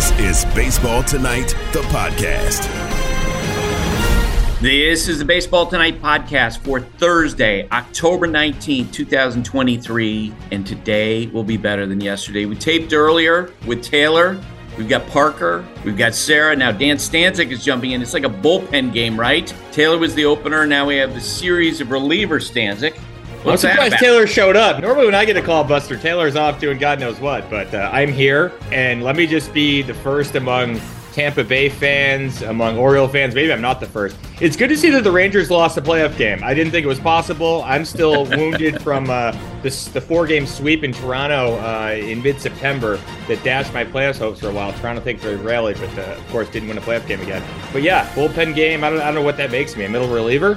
This is Baseball Tonight, the podcast. This is the Baseball Tonight podcast for Thursday, October 19th, 2023, and today will be better than yesterday. We taped earlier with Taylor. We've got Parker. We've got Sarah. Now Dan Stanzik is jumping in. It's like a bullpen game, right? Taylor was the opener. Now we have the series of reliever Stanzik. I'm surprised Taylor showed up. Normally when I get a call, Buster, Taylor's off doing God knows what, but I'm here, and let me just be the first among Tampa Bay fans, among Oriole fans. Maybe I'm not the first. It's good to see that the Rangers lost the playoff game. I didn't think it was possible. I'm still wounded from the 4-game sweep in Toronto in mid-September that dashed my playoffs hopes for a while. Toronto thinks they rallied, but of course didn't win a playoff game again. But yeah, bullpen game. I don't know what that makes me. A middle reliever?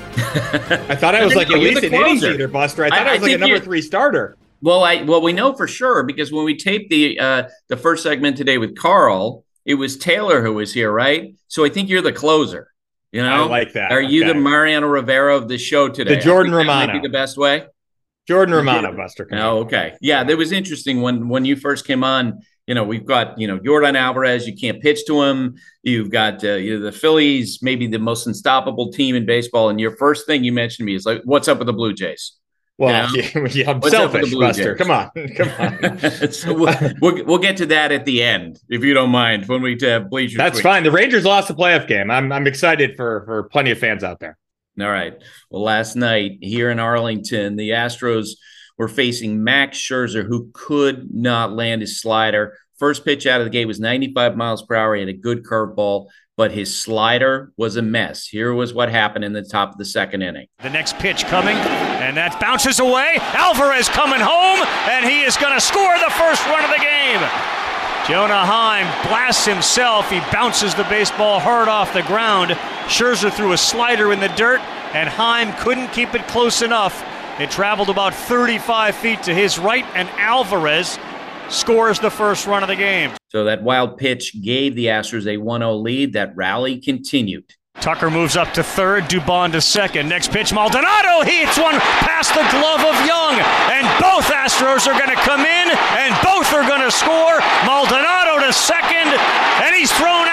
I thought I was like at least an innings leader, Buster. I thought I was like a number 3 starter. Well, we know for sure because when we taped the first segment today with Carl, it was Taylor who was here, right? So I think you're the closer. You know, I like that. Are you the Mariano Rivera of the show today? The Jordan Romano. Might be the best way. Jordan Romano, Buster. Oh, okay. Yeah, that was interesting when you first came on. You know, we've got, Yordan Alvarez. You can't pitch to him. You've got the Phillies, maybe the most unstoppable team in baseball. And your first thing you mentioned to me is like, what's up with the Blue Jays? Well, yeah, I'm selfish, Buster. Come on. So we'll get to that at the end, if you don't mind, when we have Bleacher. That's fine. The Rangers lost the playoff game. I'm excited for plenty of fans out there. All right. Well, last night here in Arlington, the Astros were facing Max Scherzer, who could not land his slider. First pitch out of the gate was 95 miles per hour. He had a good curveball, but his slider was a mess. Here was what happened in the top of the second inning. The next pitch coming, and that bounces away. Alvarez coming home, and he is going to score the first run of the game. Jonah Heim blasts himself. He bounces the baseball hard off the ground. Scherzer threw a slider in the dirt, and Heim couldn't keep it close enough. It traveled about 35 feet to his right, and Alvarez scores the first run of the game. So that wild pitch gave the Astros a 1-0 lead. That rally continued. Tucker moves up to third, Dubon to second. Next pitch, Maldonado hits one past the glove of Young, and both Astros are going to come in, and both are going to score. Maldonado to second, and he's thrown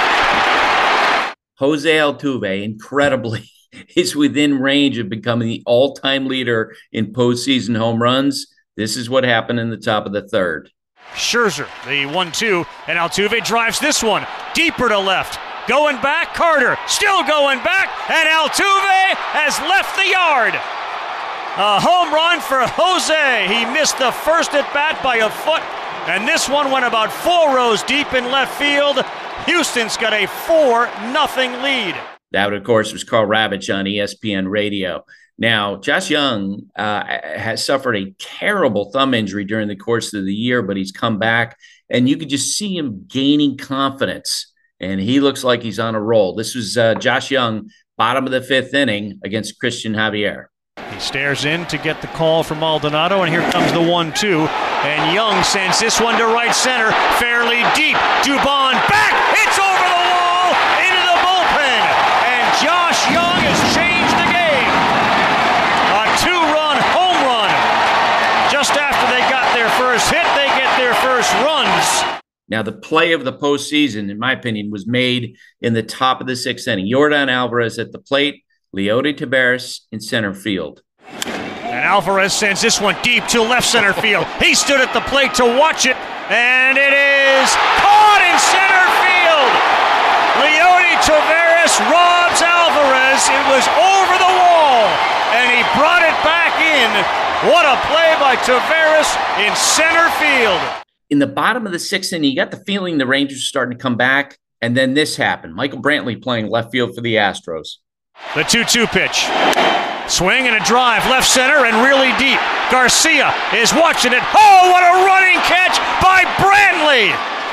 out. Jose Altuve, incredibly, is within range of becoming the all-time leader in postseason home runs. This is what happened in the top of the third. Scherzer, the 1-2, and Altuve drives this one deeper to left. Going back, Carter still going back, and Altuve has left the yard. A home run for Jose. He missed the first at bat by a foot, and this one went about 4 rows deep in left field. Houston's got a 4-0 lead. That, of course, was Carl Ravitch on ESPN Radio. Now, Josh Young has suffered a terrible thumb injury during the course of the year, but he's come back, and you could just see him gaining confidence, and he looks like he's on a roll. This was Josh Young, bottom of the 5th inning against Christian Javier. He stares in to get the call from Maldonado, and here comes the 1-2, and Young sends this one to right center, fairly deep. Dubon back, it's over the wall, into the bullpen, and Josh Young has changed the game. A 2-run home run. Just after they got their first hit, they get their first runs. Now, the play of the postseason, in my opinion, was made in the top of the 6th inning. Yordan Alvarez at the plate, Leody Taveras in center field. And Alvarez sends this one deep to left center field. He stood at the plate to watch it, and it is caught in center field. Leody Taveras robs Alvarez. It was over the wall, and he brought it back in. What a play by Taveras in center field. In the bottom of the 6th inning, you got the feeling the Rangers are starting to come back, and then this happened. Michael Brantley playing left field for the Astros. The 2-2 pitch. Swing and a drive, left center and really deep. Garcia is watching it. Oh, what a running catch by Brantley!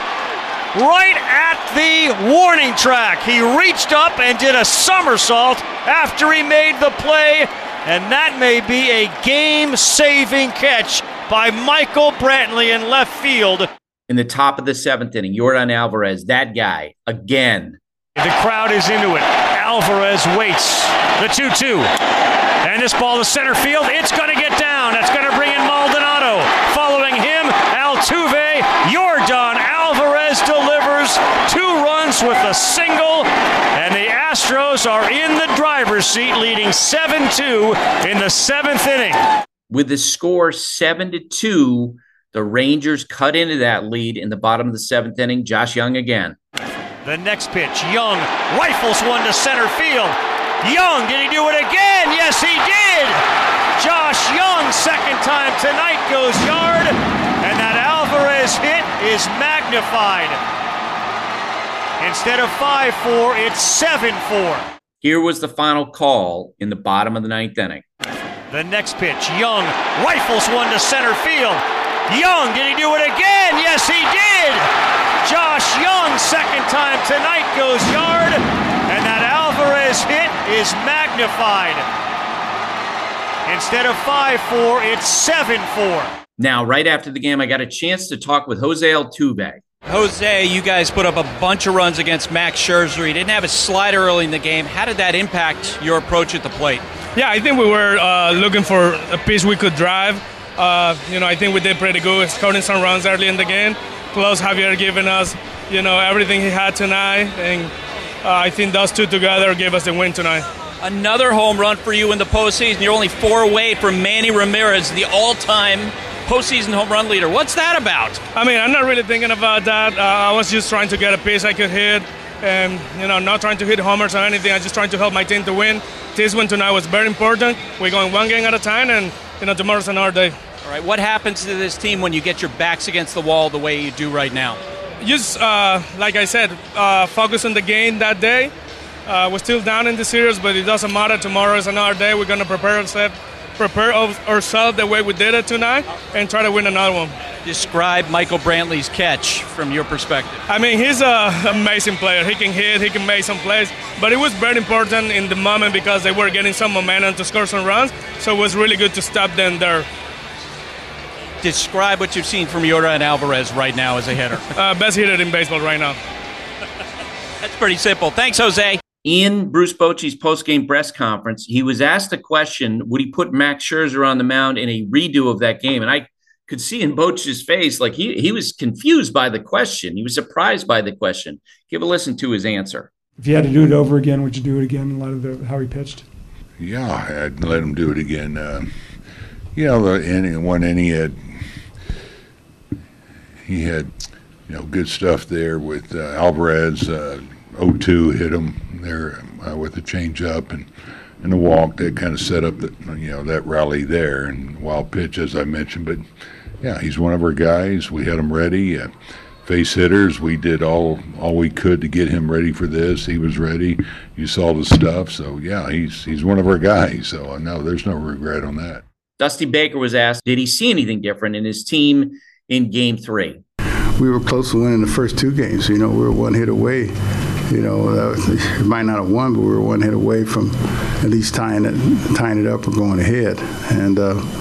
Right at the warning track. He reached up and did a somersault after he made the play, and that may be a game-saving catch by Michael Brantley in left field. In the top of the 7th inning, Yordan Alvarez, that guy, again. The crowd is into it. Alvarez waits. The 2-2. And this ball to center field. It's going to get down. That's going to bring in Maldonado. Following him, Altuve. Yordan Alvarez delivers. single, and the Astros are in the driver's seat, leading 7-2 in the 7th inning. With the score 7-2, the Rangers cut into that lead in the bottom of the 7th inning. Josh Young again. The next pitch, Young rifles one to center field. Young, did he do it again? Yes, he did. Josh Young, second time tonight, goes yard, and that Alvarez hit is magnified. Instead of 5-4, it's 7-4. Here was the final call in the bottom of the 9th inning. The next pitch, Young rifles one to center field. Young, did he do it again? Yes, he did. Josh Young, second time tonight, goes yard, and that Alvarez hit is magnified. Instead of 5-4, it's 7-4. Now, right after the game, I got a chance to talk with Jose Altuve. Jose, you guys put up a bunch of runs against Max Scherzer. He didn't have a slider early in the game. How did that impact your approach at the plate? Yeah, I think we were looking for a pitch we could drive. I think we did pretty good, scoring some runs early in the game. Plus, Javier giving us, everything he had tonight. And I think those two together gave us the win tonight. Another home run for you in the postseason. You're only 4 away from Manny Ramirez, the all-time postseason home run leader. What's that about? I'm not really thinking about that. I was just trying to get a pitch I could hit. And, not trying to hit homers or anything. I'm just trying to help my team to win. This win tonight was very important. We're going one game at a time, and, tomorrow's another day. All right, what happens to this team when you get your backs against the wall the way you do right now? Just, like I said, focus on the game that day. We're still down in the series, but it doesn't matter. Tomorrow is another day. We're going to prepare ourselves the way we did it tonight and try to win another one. Describe Michael Brantley's catch from your perspective. He's an amazing player. He can hit, he can make some plays, but it was very important in the moment because they were getting some momentum to score some runs, so it was really good to stop them there. Describe what you've seen from Yordan Alvarez right now as a hitter. Best hitter in baseball right now. That's pretty simple. Thanks, Jose. In Bruce Bochy's post-game press conference, he was asked the question, would he put Max Scherzer on the mound in a redo of that game? And I could see in Bochy's face, like he was confused by the question. He was surprised by the question. Give a listen to his answer. If you had to do it over again, would you do it again in light of how he pitched? Yeah, I'd let him do it again. The one inning he had good stuff there with Alvarez. 0-2 hit him there with a changeup and a walk that kind of set up that rally there, and wild pitch as I mentioned. But yeah, he's one of our guys. We had him ready. Face hitters, we did all we could to get him ready for this. He was ready. You saw the stuff. So yeah, he's one of our guys. So no, there's no regret on that. Dusty Baker was asked, did he see anything different in his team in Game 3? We were close to winning the first 2 games. We were one hit away. It might not have won, but we were one hit away from at least tying it up or going ahead. And,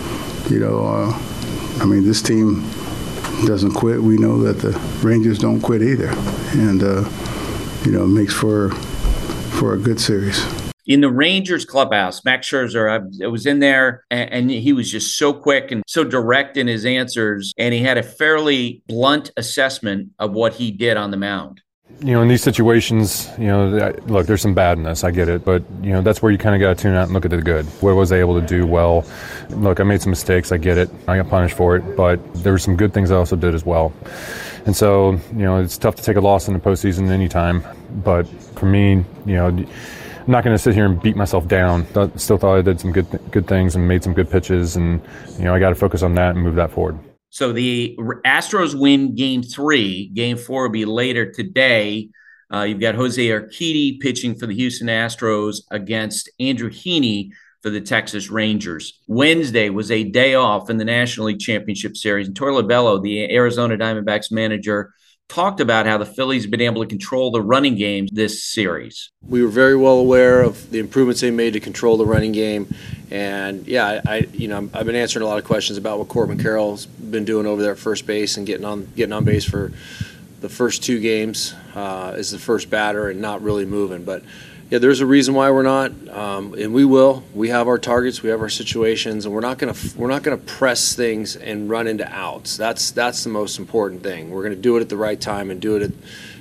this team doesn't quit. We know that the Rangers don't quit either. And, it makes for a good series. In the Rangers clubhouse, Max Scherzer, I was in there, and he was just so quick and so direct in his answers, and he had a fairly blunt assessment of what he did on the mound. In these situations, look, there's some bad in this. I get it. But, that's where you kind of got to tune out and look at the good. What was I able to do well? Look, I made some mistakes. I get it. I got punished for it. But there were some good things I also did as well. And so, it's tough to take a loss in the postseason anytime. But for me, I'm not going to sit here and beat myself down. Still thought I did some good things and made some good pitches. And, I got to focus on that and move that forward. So the Astros win Game 3. Game 4 will be later today. You've got Jose Urquidy pitching for the Houston Astros against Andrew Heaney for the Texas Rangers. Wednesday was a day off in the National League Championship Series. And Torey Lovullo, the Arizona Diamondbacks manager, talked about how the Phillies have been able to control the running game this series. We were very well aware of the improvements they made to control the running game. And yeah, I've been answering a lot of questions about what Corbin Carroll's been doing over there at first base and getting on base for the first 2 games as the first batter and not really moving. But yeah, there's a reason why we're not, and we will. We have our targets, we have our situations, and we're not gonna press things and run into outs. That's the most important thing. We're gonna do it at the right time and do it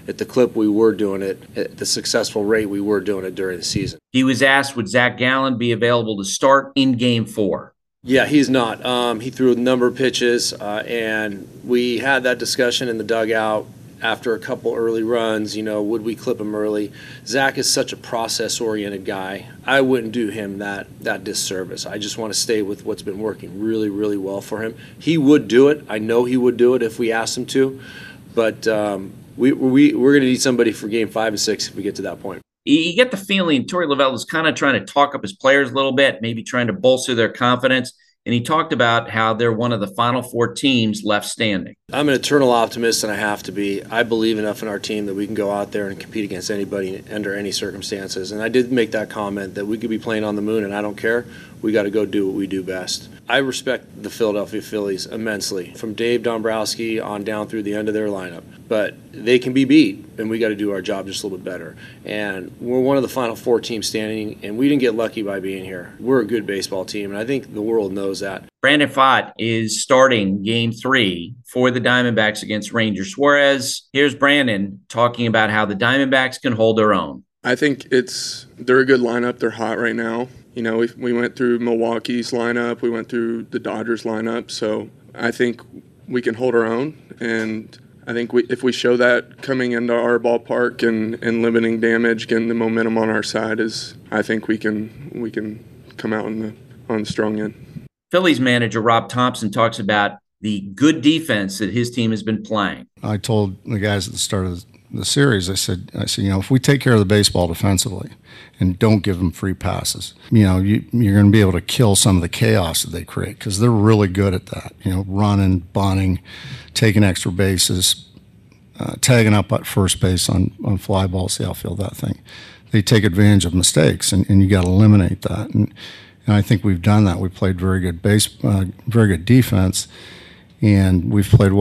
at the clip we were doing it, at the successful rate we were doing it during the season. He was asked, would Zach Gallen be available to start in Game 4? Yeah, he's not. He threw a number of pitches, and we had that discussion in the dugout after a couple early runs. Would we clip him early? Zach is such a process-oriented guy. I wouldn't do him that disservice. I just want to stay with what's been working really, really well for him. He would do it. I know he would do it if we asked him to, but we're going to need somebody for Game 5 and 6 if we get to that point. You get the feeling Torey Lovullo is kind of trying to talk up his players a little bit, maybe trying to bolster their confidence. And he talked about how they're one of the final 4 teams left standing. I'm an eternal optimist, and I have to be. I believe enough in our team that we can go out there and compete against anybody under any circumstances. And I did make that comment that we could be playing on the moon, and I don't care. We got to go do what we do best. I respect the Philadelphia Phillies immensely, from Dave Dombrowski on down through the end of their lineup. But they can be beat, and we got to do our job just a little bit better. And we're one of the final 4 teams standing, and we didn't get lucky by being here. We're a good baseball team, and I think the world knows that. Brandon Pfaadt is starting Game 3 for the Diamondbacks against Ranger Suarez. Here's Brandon talking about how the Diamondbacks can hold their own. I think they're a good lineup. They're hot right now. We went through Milwaukee's lineup. We went through the Dodgers lineup. So I think we can hold our own. And I think if we show that coming into our ballpark and limiting damage, getting the momentum on our side, I think we can come out on the strong end. Phillies manager Rob Thompson talks about the good defense that his team has been playing. I told the guys at the start of the series, I said, if we take care of the baseball defensively and don't give them free passes, you're going to be able to kill some of the chaos that they create, because they're really good at that. Running, bunting, taking extra bases, tagging up at first base on fly balls, the outfield, that thing. They take advantage of mistakes, and you got to eliminate that. And I think we've done that. We played very good defense, and we've played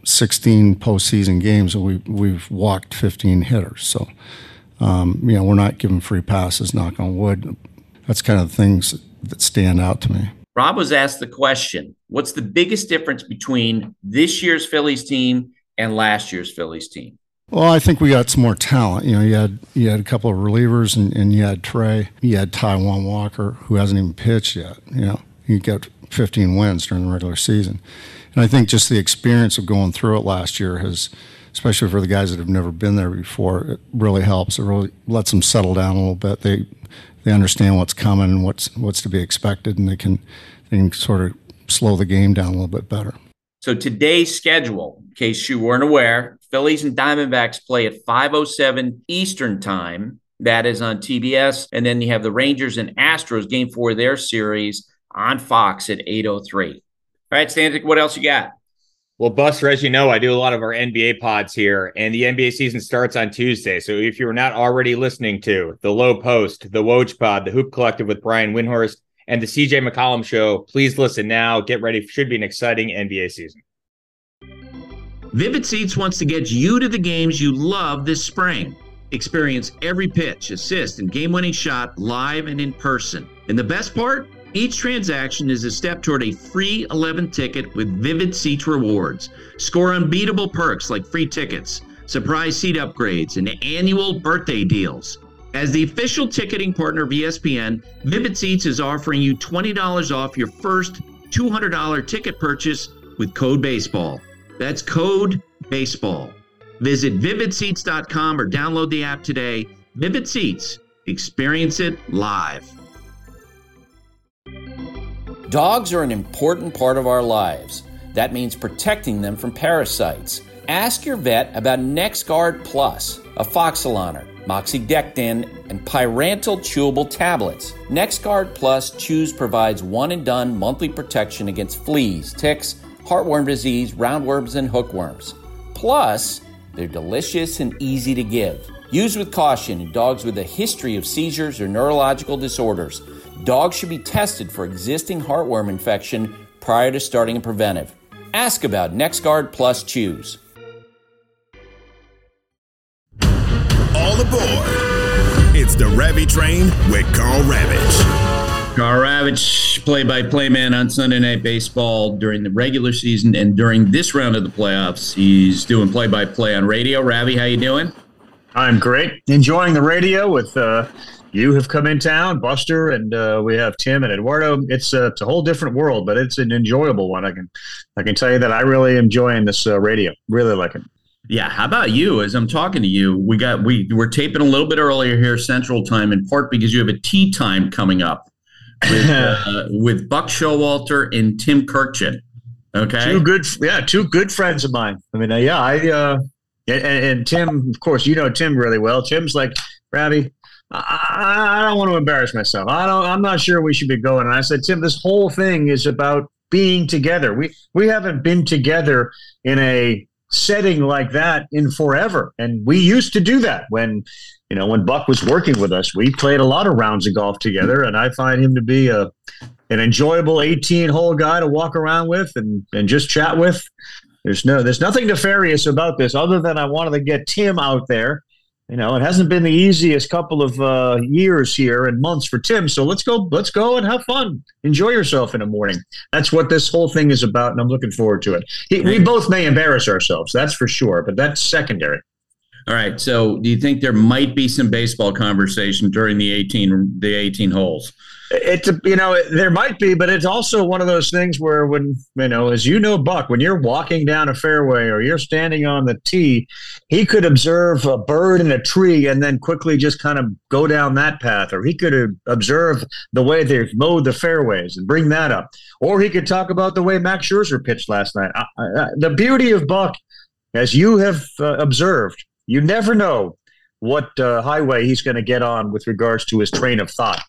16 postseason games, and we've walked 15 hitters. So, we're not giving free passes, knock on wood. That's kind of the things that stand out to me. Rob was asked the question, what's the biggest difference between this year's Phillies team and last year's Phillies team? Well, I think we got some more talent. You had a couple of relievers, and you had Trey. You had Taijuan Walker, who hasn't even pitched yet. He got 15 wins during the regular season. And I think just the experience of going through it last year has, especially for the guys that have never been there before, it really helps. It really lets them settle down a little bit. They understand what's coming and what's to be expected, and they can sort of slow the game down a little bit better. So today's schedule, in case you weren't aware, Phillies and Diamondbacks play at 5:07 Eastern time. That is on TBS. And then you have the Rangers and Astros, Game 4 of their series, on Fox at 8:03. All right, Stanzik, what else you got? Well, Buster, as you know, I do a lot of our NBA pods here, and the NBA season starts on Tuesday. So if you're not already listening to The Low Post, The Woj Pod, The Hoop Collective with Brian Windhorst, and The CJ McCollum Show, please listen now. Get ready. Should be an exciting NBA season. Vivid Seats wants to get you to the games you love this spring. Experience every pitch, assist, and game-winning shot live and in person. And the best part? Each transaction is a step toward a free 11th ticket with Vivid Seats rewards. Score unbeatable perks like free tickets, surprise seat upgrades, and annual birthday deals. As the official ticketing partner of ESPN, Vivid Seats is offering you $20 off your first $200 ticket purchase with code BASEBALL. That's code BASEBALL. Visit vividseats.com or download the app today. Vivid Seats. Experience it live. Dogs are an important part of our lives. That means protecting them from parasites. Ask your vet about NexGard Plus, Afoxolaner, Moxidectin, and Pyrantel chewable tablets. NexGard Plus Chews provides one-and-done monthly protection against fleas, ticks, heartworm disease, roundworms, and hookworms. Plus, they're delicious and easy to give. Use with caution in dogs with a history of seizures or neurological disorders. Dogs should be tested for existing heartworm infection prior to starting a preventive. Ask about NexGard Plus Chews. All aboard. It's the Ravi Train with Carl Ravitch. Karl Ravech, play-by-play man on Sunday Night Baseball during the regular season and during this round of the playoffs. He's doing play-by-play on radio. Ravi, how you doing? I'm great. Enjoying the radio with you have come in town, Buster, and we have Tim and Eduardo. It's a whole different world, but it's an enjoyable one. I can tell you that I really am enjoying this radio. Really like it. Yeah, how about you? As I'm talking to you, we're taping a little bit earlier here Central Time, in part because you have a tea time coming up with Buck Showalter and Tim Kurkjian. Okay, two good friends of mine. I mean, and Tim, of course, you know Tim really well. Tim's like, Ravi, I don't want to embarrass myself. I'm not sure we should be going. And I said, Tim, this whole thing is about being together. We haven't been together in a setting like that in forever, and we used to do that when Buck was working with us. We played a lot of rounds of golf together, and I find him to be an enjoyable 18-hole guy to walk around with and just chat with. There's nothing nefarious about this other than I wanted to get Tim out there. It hasn't been the easiest couple of years here and months for Tim. So let's go and have fun. Enjoy yourself in the morning. That's what this whole thing is about, and I'm looking forward to it. We both may embarrass ourselves, that's for sure, but that's secondary. All right. So do you think there might be some baseball conversation during the 18 holes? There might be, but it's also one of those things where when, as you know, Buck, when you're walking down a fairway or you're standing on the tee, he could observe a bird in a tree and then quickly just kind of go down that path, or he could observe the way they've mowed the fairways and bring that up, or he could talk about the way Max Scherzer pitched last night. The beauty of Buck, as you have observed, you never know what highway he's going to get on with regards to his train of thought.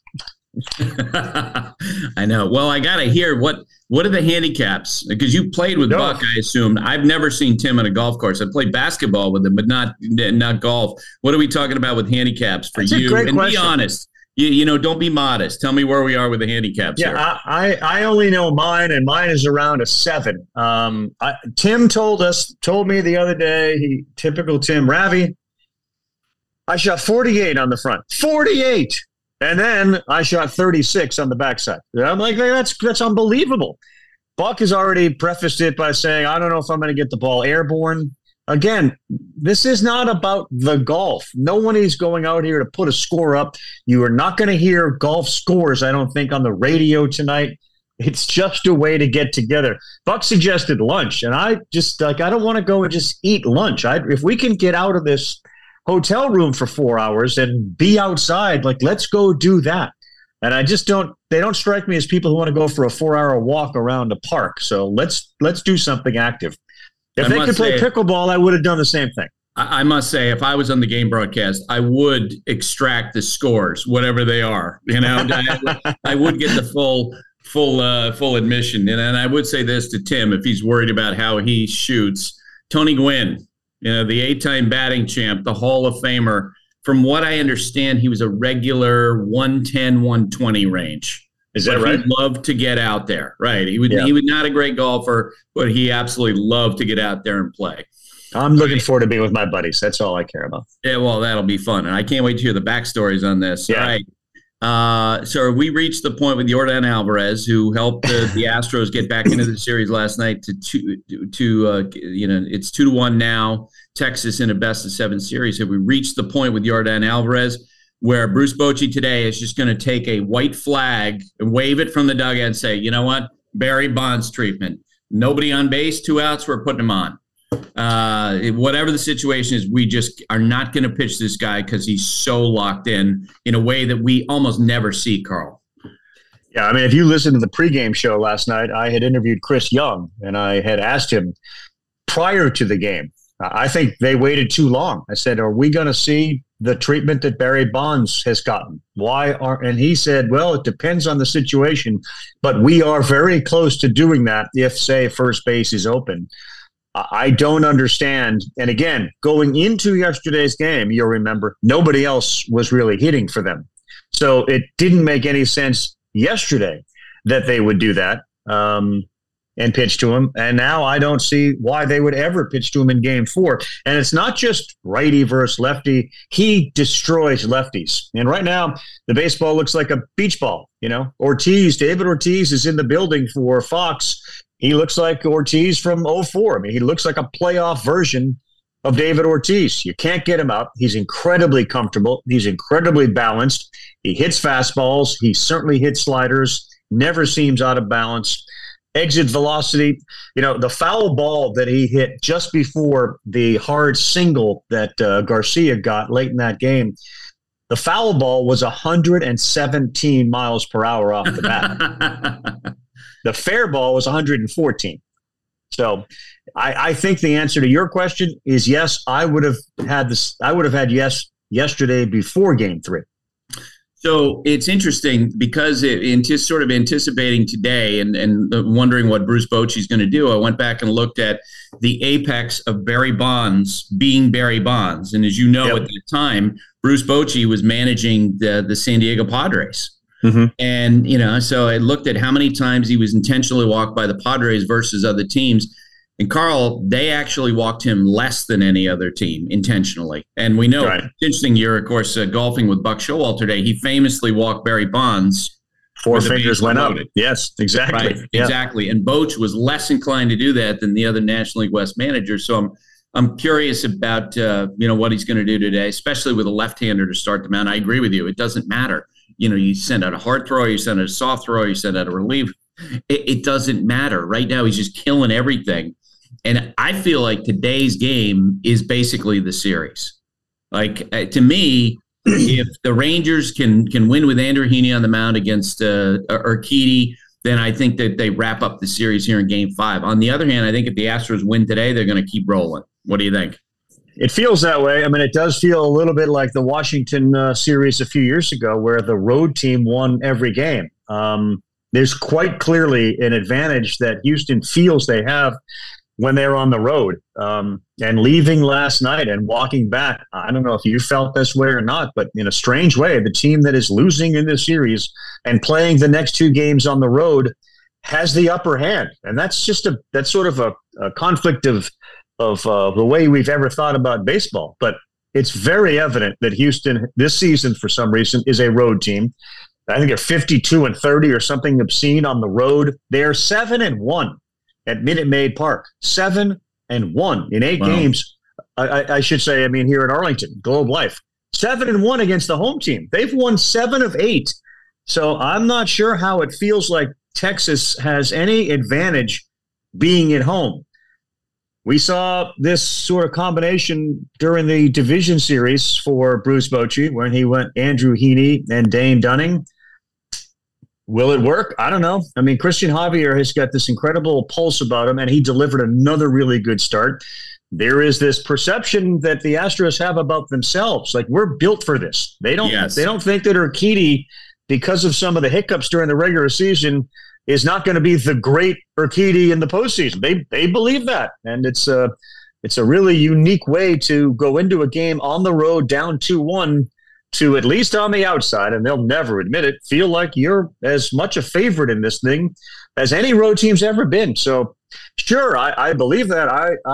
I know. Well, I got to hear what are the handicaps? Because you played with Buck, I assume. I've never seen Tim on a golf course. I played basketball with him, but not golf. What are we talking about with handicaps for That's you? A great and question. Be honest. Don't be modest. Tell me where we are with the handicaps. Yeah, here. I only know mine, and mine is around a 7. Tim told me the other day, typical Tim, Ravi, I shot 48 on the front. 48! And then I shot 36 on the backside. I'm like, that's unbelievable. Buck has already prefaced it by saying, I don't know if I'm going to get the ball airborne. Again, this is not about the golf. No one is going out here to put a score up. You are not going to hear golf scores, I don't think, on the radio tonight. It's just a way to get together. Buck suggested lunch, and I don't want to go and just eat lunch. If we can get out of this hotel room for 4 hours and be outside, let's go do that. And they don't strike me as people who want to go for a 4-hour walk around a park. So let's do something active. If they could play pickleball, I would have done the same thing. I must say, if I was on the game broadcast, I would extract the scores, whatever they are. I would get the full admission. And I would say this to Tim, if he's worried about how he shoots. Tony Gwynn, the 8-time batting champ, the Hall of Famer. From what I understand, he was a regular 110, 120 range. Is that right? He loved to get out there. Right. He was not a great golfer, but he absolutely loved to get out there and play. I'm looking forward to being with my buddies. That's all I care about. Yeah, well, that'll be fun. And I can't wait to hear the backstories on this. Yeah. All right. So we reached the point with Yordan Alvarez, who helped the Astros get back into the series last night it's 2-1 now. Texas in a best-of-7 series. Have we reached the point with Yordan Alvarez where Bruce Bochy today is just going to take a white flag and wave it from the dugout and say, you know what, Barry Bonds treatment. Nobody on base, 2 outs, we're putting him on. Whatever the situation is, we just are not going to pitch this guy because he's so locked in a way that we almost never see, Carl. Yeah, I mean, if you listen to the pregame show last night, I had interviewed Chris Young, and I had asked him prior to the game, I think they waited too long. I said, are we going to see the treatment that Barry Bonds has gotten? And he said, well, it depends on the situation, but we are very close to doing that if, say, first base is open. I don't understand. And again, going into yesterday's game, you'll remember, nobody else was really hitting for them. So it didn't make any sense yesterday that they would do that. and pitch to him. And now I don't see why they would ever pitch to him in game 4. And it's not just righty versus lefty. He destroys lefties. And right now, the baseball looks like a beach ball. David Ortiz is in the building for Fox. He looks like Ortiz from 04. I mean, he looks like a playoff version of David Ortiz. You can't get him out. He's incredibly comfortable. He's incredibly balanced. He hits fastballs. He certainly hits sliders. Never seems out of balance. Exit velocity, the foul ball that he hit just before the hard single that Garcia got late in that game, the foul ball was 117 miles per hour off the bat. The fair ball was 114. So I think the answer to your question is yes. I would have had yes yesterday before game 3. So it's interesting because sort of anticipating today and wondering what Bruce Bochy's going to do. I went back and looked at the apex of Barry Bonds being Barry Bonds. And as you know, At the time, Bruce Bochy was managing the San Diego Padres. Mm-hmm. And, so I looked at how many times he was intentionally walked by the Padres versus other teams. And Carl, they actually walked him less than any other team intentionally. And we know, It's interesting, you're, of course, golfing with Buck Showalter today. He famously walked Barry Bonds. 4 fingers went up. Yes, exactly. Right, exactly. And Boch was less inclined to do that than the other National League West managers. So I'm curious about, what he's going to do today, especially with a left-hander to start the mound. I agree with you. It doesn't matter. You send out a hard throw, you send out a soft throw, you send out a relief. It doesn't matter. Right now, he's just killing everything. And I feel like today's game is basically the series. Like, to me, if the Rangers can win with Andrew Heaney on the mound against Urquidy, then I think that they wrap up the series here in Game 5. On the other hand, I think if the Astros win today, they're going to keep rolling. What do you think? It feels that way. I mean, it does feel a little bit like the Washington series a few years ago where the road team won every game. There's quite clearly an advantage that Houston feels they have when they're on the road. And leaving last night and walking back, I don't know if you felt this way or not, but in a strange way, the team that is losing in this series and playing the next 2 games on the road has the upper hand. And that's sort of a conflict of the way we've ever thought about baseball. But it's very evident that Houston this season, for some reason, is a road team. I think they're 52-30 or something obscene on the road. They're 7-1 at Minute Maid Park. 7-1 in 8 games. I should say, here at Arlington, Globe Life. 7-1 against the home team. They've won 7 of 8. So I'm not sure how it feels like Texas has any advantage being at home. We saw this sort of combination during the division series for Bruce Bochy when he went Andrew Heaney and Dane Dunning. Will it work? I don't know. Christian Javier has got this incredible pulse about him, and he delivered another really good start. There is this perception that the Astros have about themselves, like we're built for this. They don't think that Urquidy, because of some of the hiccups during the regular season, is not going to be the great Urquidy in the postseason. They believe that, and it's a really unique way to go into a game on the road down 2-1 to, at least on the outside, and they'll never admit it, feel like you're as much a favorite in this thing as any road team's ever been. So, sure, I believe that.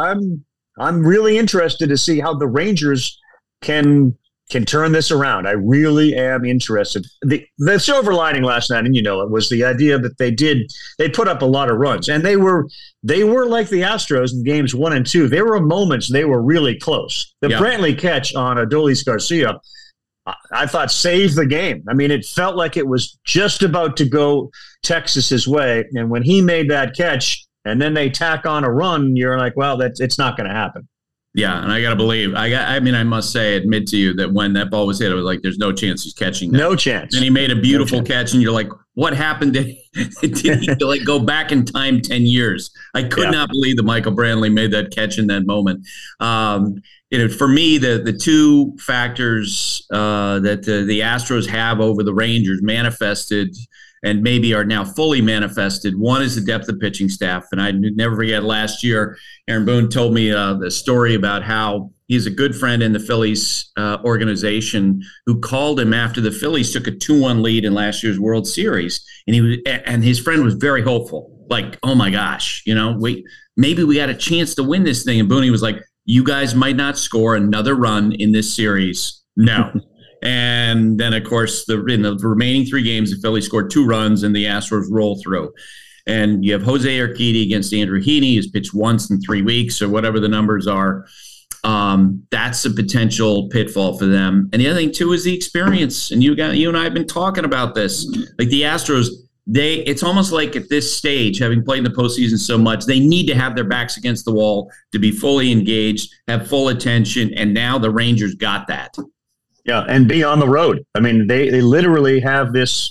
I'm really interested to see how the Rangers can turn this around. I really am interested. The silver lining last night, and it was the idea that they put up a lot of runs, and they were like the Astros in games 1 and 2. There were moments they were really close. The Brantley catch on Adolis Garcia, I thought, saved the game. It felt like it was just about to go Texas's way, and when he made that catch, and then they tack on a run, you're like, well, it's not going to happen. Yeah, and I got to believe. I must admit to you that when that ball was hit, I was like, there's no chance he's catching that. No chance. And he made a beautiful catch, and you're like, what happened? Did he go back in time 10 years? I could not believe that Michael Brantley made that catch in that moment. For me, the 2 factors that the Astros have over the Rangers manifested and maybe are now fully manifested. One is the depth of pitching staff. And I never forget last year, Aaron Boone told me the story about how he's a good friend in the Phillies organization who called him after the Phillies took a 2-1 lead in last year's World Series. And his friend was very hopeful. like, oh my gosh, maybe we got a chance to win this thing. And Booney was like, you guys might not score another run in this series. No. And then, of course, in the remaining 3 games, the Phillies scored 2 runs and the Astros roll through. And you have Jose Urquidy against Andrew Heaney, who's pitched once in 3 weeks or whatever the numbers are. That's a potential pitfall for them. And the other thing, too, is the experience. And you and I have been talking about this. Like the Astros, it's almost like at this stage, having played in the postseason so much, they need to have their backs against the wall to be fully engaged, have full attention, and now the Rangers got that. Yeah, and be on the road. I mean, they literally have this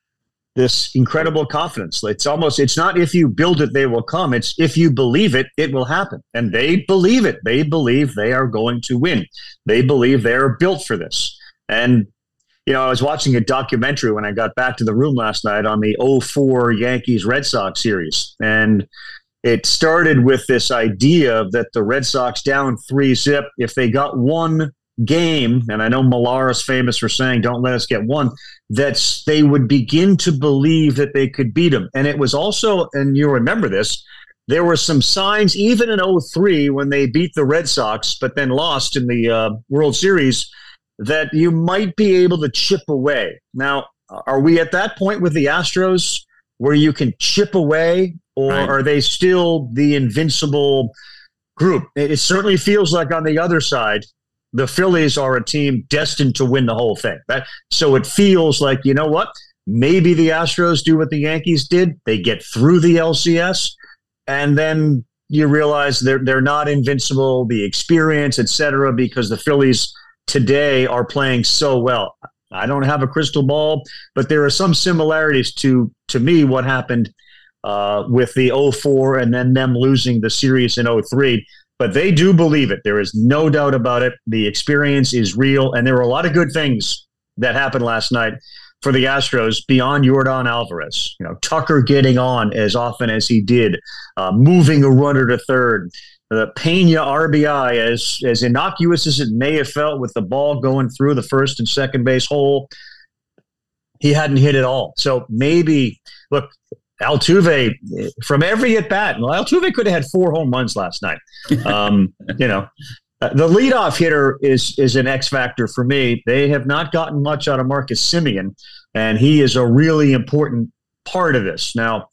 incredible confidence. It's not if you build it, they will come. It's if you believe it, it will happen. And they believe it. They believe they are going to win. They believe they are built for this. And I was watching a documentary when I got back to the room last night on the 2004 Yankees-Red Sox series. And it started with this idea that the Red Sox down 3-0, if they got one game, and I know Millar is famous for saying, don't let us get one, that they would begin to believe that they could beat them. And it was also, and you remember this, there were some signs, even in 2003 when they beat the Red Sox, but then lost in the World Series, that you might be able to chip away. Now, are we at that point with the Astros where you can chip away, or are they still the invincible group? It certainly feels like on the other side, the Phillies are a team destined to win the whole thing. So it feels like, you know what? Maybe the Astros do what the Yankees did. They get through the LCS, and then you realize they're not invincible, the experience, et cetera, because the Phillies today are playing so well. I don't have a crystal ball, but there are some similarities to me what happened with the 2004 and then them losing the series in 2003. But they do believe it. There is no doubt about it. The experience is real, and there were a lot of good things that happened last night for the Astros beyond Yordan Alvarez. Tucker getting on as often as he did, moving a runner to third. The Pena RBI, as innocuous as it may have felt with the ball going through the first and second base hole, he hadn't hit it all. So maybe, look, Altuve, from every at-bat, Altuve could have had 4 home runs last night. The leadoff hitter is an X factor for me. They have not gotten much out of Marcus Semien, and he is a really important part of this. Now,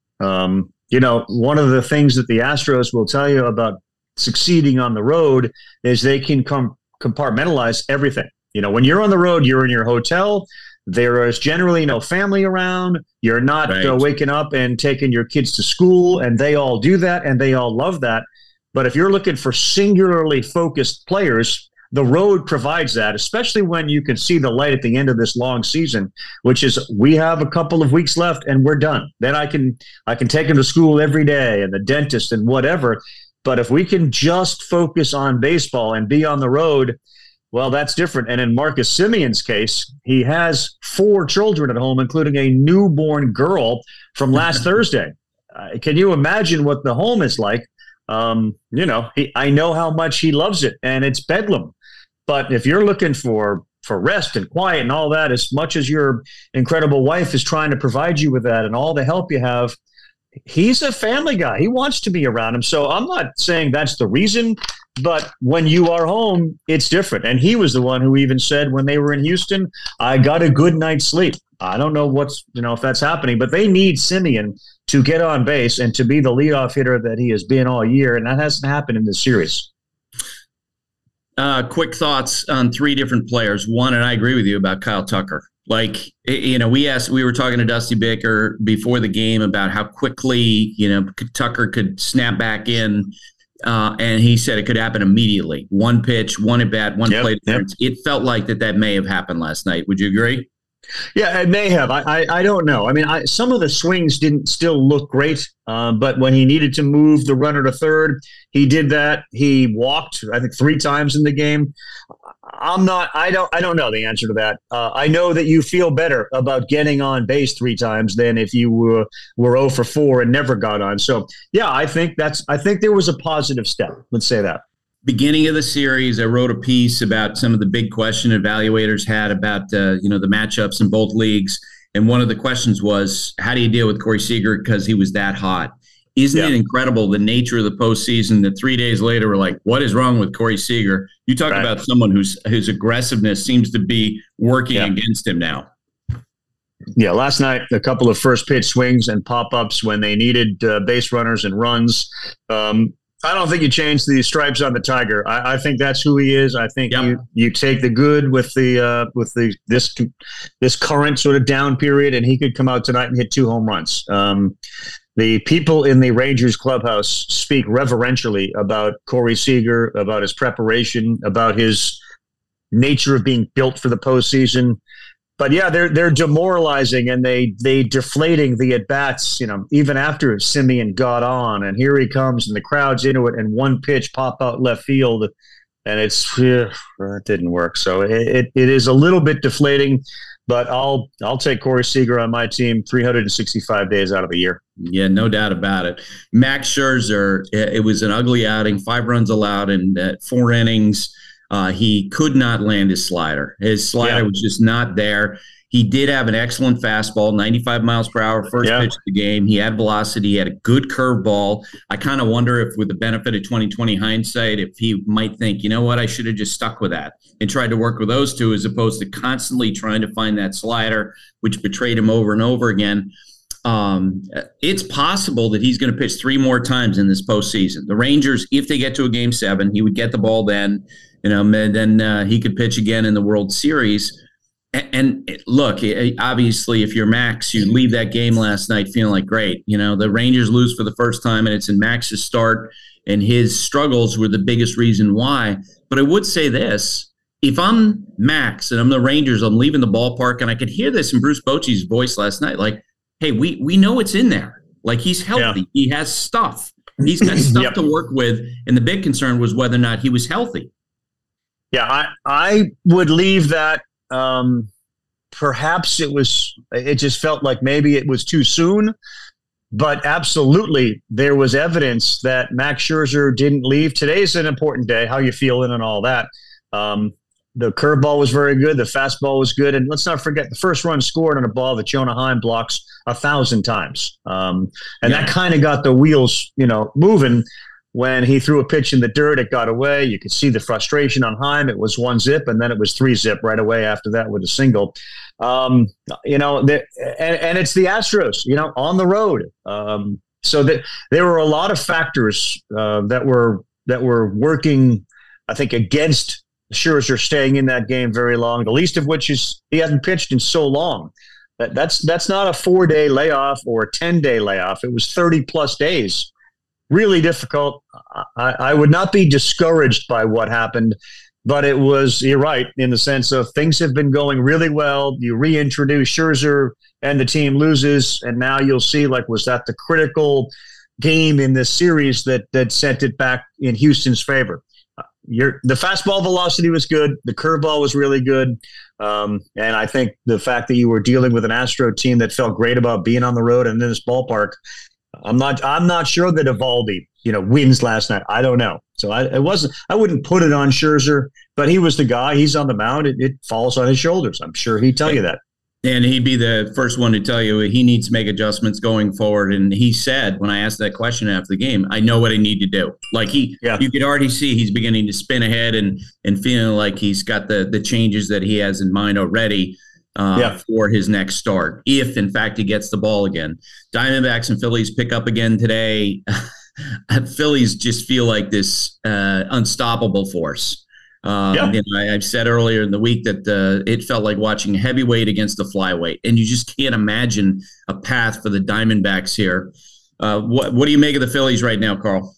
one of the things that the Astros will tell you about succeeding on the road is they can compartmentalize everything. When you're on the road, you're in your hotel. There is generally no family around. You're not waking up and taking your kids to school, and they all do that, and they all love that. But if you're looking for singularly focused players, the road provides that, especially when you can see the light at the end of this long season, which is we have a couple of weeks left and we're done. Then I can take them to school every day and the dentist and whatever. But if we can just focus on baseball and be on the road, well, that's different. And in Marcus Semien's case, he has 4 children at home, including a newborn girl from last Thursday. Can you imagine what the home is like? I know how much he loves it, and it's bedlam. But if you're looking for rest and quiet and all that, as much as your incredible wife is trying to provide you with that and all the help you have, he's a family guy. He wants to be around him. So I'm not saying that's the reason, but when you are home, it's different. And he was the one who even said when they were in Houston, I got a good night's sleep. I don't know if that's happening, but they need Semien to get on base and to be the leadoff hitter that he has been all year. And that hasn't happened in this series. Quick thoughts on 3 different players. One, and I agree with you about Kyle Tucker. Like, we were talking to Dusty Baker before the game about how quickly, Tucker could snap back in. And he said it could happen immediately. One pitch, one at bat, one play difference. It felt like that may have happened last night. Would you agree? Yeah, it may have. I don't know. I mean, some of the swings didn't still look great, but when he needed to move the runner to third, he did that. He walked, I think, 3 times in the game. I don't know the answer to that. I know that you feel better about getting on base 3 times than if you were 0 for 4 and never got on. So yeah, I think there was a positive step. Let's say that. Beginning of the series, I wrote a piece about some of the big question evaluators had about the matchups in both leagues, And one of the questions was, how do you deal with Corey Seager because he was that hot? Isn't it incredible, the nature of the postseason, that 3 days later we're like, what is wrong with Corey Seager? You talk about someone whose aggressiveness seems to be working against him now. Yeah, last night, a couple of first pitch swings and pop-ups when they needed base runners and runs. I don't think you change the stripes on the Tiger. I think that's who he is. I think you take the good with this current sort of down period, and he could come out tonight and hit 2 home runs. The people in the Rangers clubhouse speak reverentially about Corey Seager, about his preparation, about his nature of being built for the postseason. But yeah, they're demoralizing, and they deflating the at bats. Even after Semien got on, and here he comes, and the crowd's into it, and one pitch pop out left field, and it didn't work. So it is a little bit deflating. But I'll take Corey Seager on my team 365 days out of the year. Yeah, no doubt about it. Max Scherzer, it was an ugly outing, 5 runs allowed in 4 innings. He could not land his slider. His slider was just not there. He did have an excellent fastball, 95 miles per hour, first pitch of the game. He had velocity. He had a good curveball. I kind of wonder if, with the benefit of 20/20 hindsight, if he might think, you know what, I should have just stuck with that and tried to work with those two, as opposed to constantly trying to find that slider, which betrayed him over and over again. It's possible that he's going to pitch 3 more times in this postseason. The Rangers, if they get to a Game 7, he would get the ball then. Then he could pitch again in the World Series. And look, obviously, if you're Max, you leave that game last night feeling like, great. The Rangers lose for the first time, and it's in Max's start, and his struggles were the biggest reason why. But I would say this. If I'm Max and I'm the Rangers, I'm leaving the ballpark, and I could hear this in Bruce Bochy's voice last night, like, hey, we know it's in there. Like, he's healthy. He has stuff. He's got stuff to work with, and the big concern was whether or not he was healthy. Yeah, I would leave that. Perhaps it just felt like maybe it was too soon, but absolutely there was evidence that Max Scherzer didn't leave. Today's an important day, how you feeling and all that. The curveball was very good. The fastball was good. And let's not forget the first run scored on a ball that Jonah Heim blocks 1,000 times. That kind of got the wheels, moving. When he threw a pitch in the dirt, it got away. You could see the frustration on Heim. It was 1-zip, and then it was 3-zip right away after that with a single. And it's the Astros, on the road. So that there were a lot of factors that were working, I think, against Scherzer staying in that game very long. The least of which is he hasn't pitched in so long. That's not a 4-day layoff or a 10-day layoff. It was 30+ days. Really difficult. I would not be discouraged by what happened, but it was, you're right, in the sense of things have been going really well. You reintroduce Scherzer and the team loses, and now you'll see, like, was that the critical game in this series that sent it back in Houston's favor? The fastball velocity was good. The curveball was really good. And I think the fact that you were dealing with an Astro team that felt great about being on the road and in this ballpark, I'm not sure that Eovaldi, wins last night. I don't know. So I wouldn't put it on Scherzer, but he was the guy. He's on the mound. It falls on his shoulders. I'm sure he'd tell you that. And he'd be the first one to tell you he needs to make adjustments going forward. And he said, when I asked that question after the game, I know what I need to do. Like you could already see he's beginning to spin ahead and feeling like he's got the changes that he has in mind already. For his next start, if in fact he gets the ball again. Diamondbacks and Phillies pick up again today. Phillies just feel like this unstoppable force. I've said earlier in the week that it felt like watching heavyweight against the flyweight, and you just can't imagine a path for the Diamondbacks here. What do you make of the Phillies right now, Carl?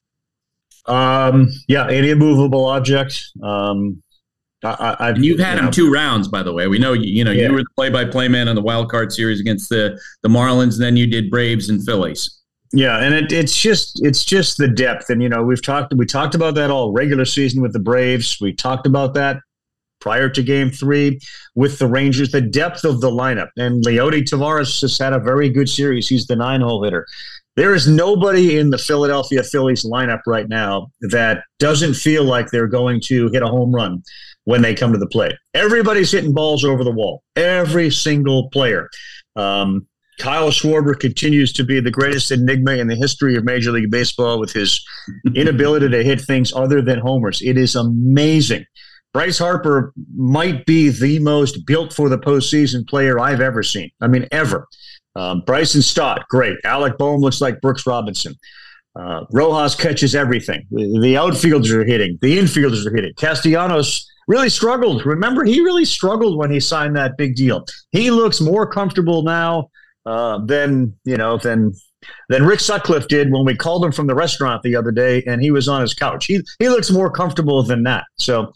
An immovable object. You've had him 2 rounds, by the way. We know you were the play-by-play man on the wild card series against the Marlins. Then you did Braves and Phillies. Yeah, and it's just the depth, and we talked about that all regular season with the Braves. We talked about that prior to Game 3 with the Rangers. The depth of the lineup, and Leody Taveras has had a very good series. He's the 9-hole hitter. There is nobody in the Philadelphia Phillies lineup right now that doesn't feel like they're going to hit a home run. when they come to the plate. Everybody's hitting balls over the wall. Every single player. Kyle Schwarber continues to be the greatest enigma in the history of Major League Baseball with his inability to hit things other than homers. It is amazing. Bryce Harper might be the most built for the postseason player I've ever seen. I mean, ever. Bryson Stott, great. Alec Boehm looks like Brooks Robinson. Rojas catches everything. The outfielders are hitting. The infielders are hitting. Castellanos really struggled. Remember, he really struggled when he signed that big deal. He looks more comfortable now than Rick Sutcliffe did when we called him from the restaurant the other day and he was on his couch. He looks more comfortable than that. So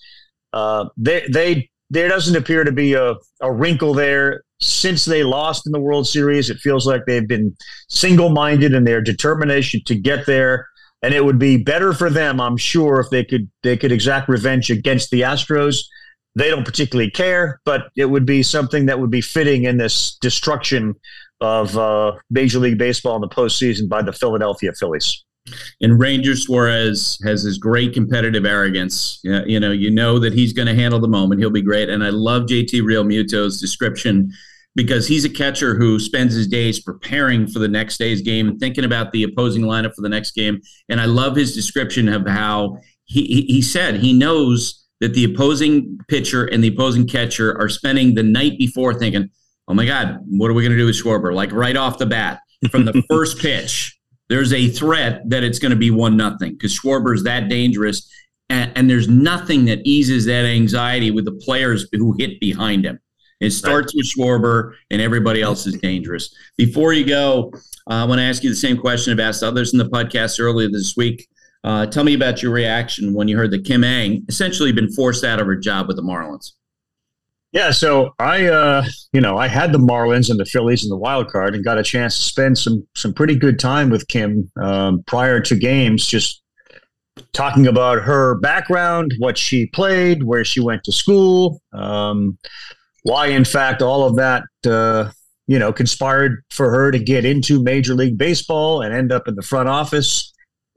there doesn't appear to be a wrinkle there. Since they lost in the World Series, it feels like they've been single-minded in their determination to get there. And it would be better for them, I'm sure, if they could exact revenge against the Astros. They don't particularly care, but it would be something that would be fitting in this destruction of Major League Baseball in the postseason by the Philadelphia Phillies. And Ranger Suarez has this great competitive arrogance. You know that he's going to handle the moment. He'll be great. And I love JT Realmuto's description because he's a catcher who spends his days preparing for the next day's game and thinking about the opposing lineup for the next game. And I love his description of how he said he knows that the opposing pitcher and the opposing catcher are spending the night before thinking, oh, my God, what are we going to do with Schwarber? Like right off the bat, from the first pitch. There's a threat that it's going to be 1-0 because Schwarber's that dangerous, and there's nothing that eases that anxiety with the players who hit behind him. It starts with Schwarber, and everybody else is dangerous. Before you go, I want to ask you the same question I've asked others in the podcast earlier this week. Tell me about your reaction when you heard that Kim Ng essentially been forced out of her job with the Marlins. Yeah, so I had the Marlins and the Phillies in the wild card and got a chance to spend some pretty good time with Kim prior to games, just talking about her background, what she played, where she went to school, why, in fact, all of that, conspired for her to get into Major League Baseball and end up in the front office.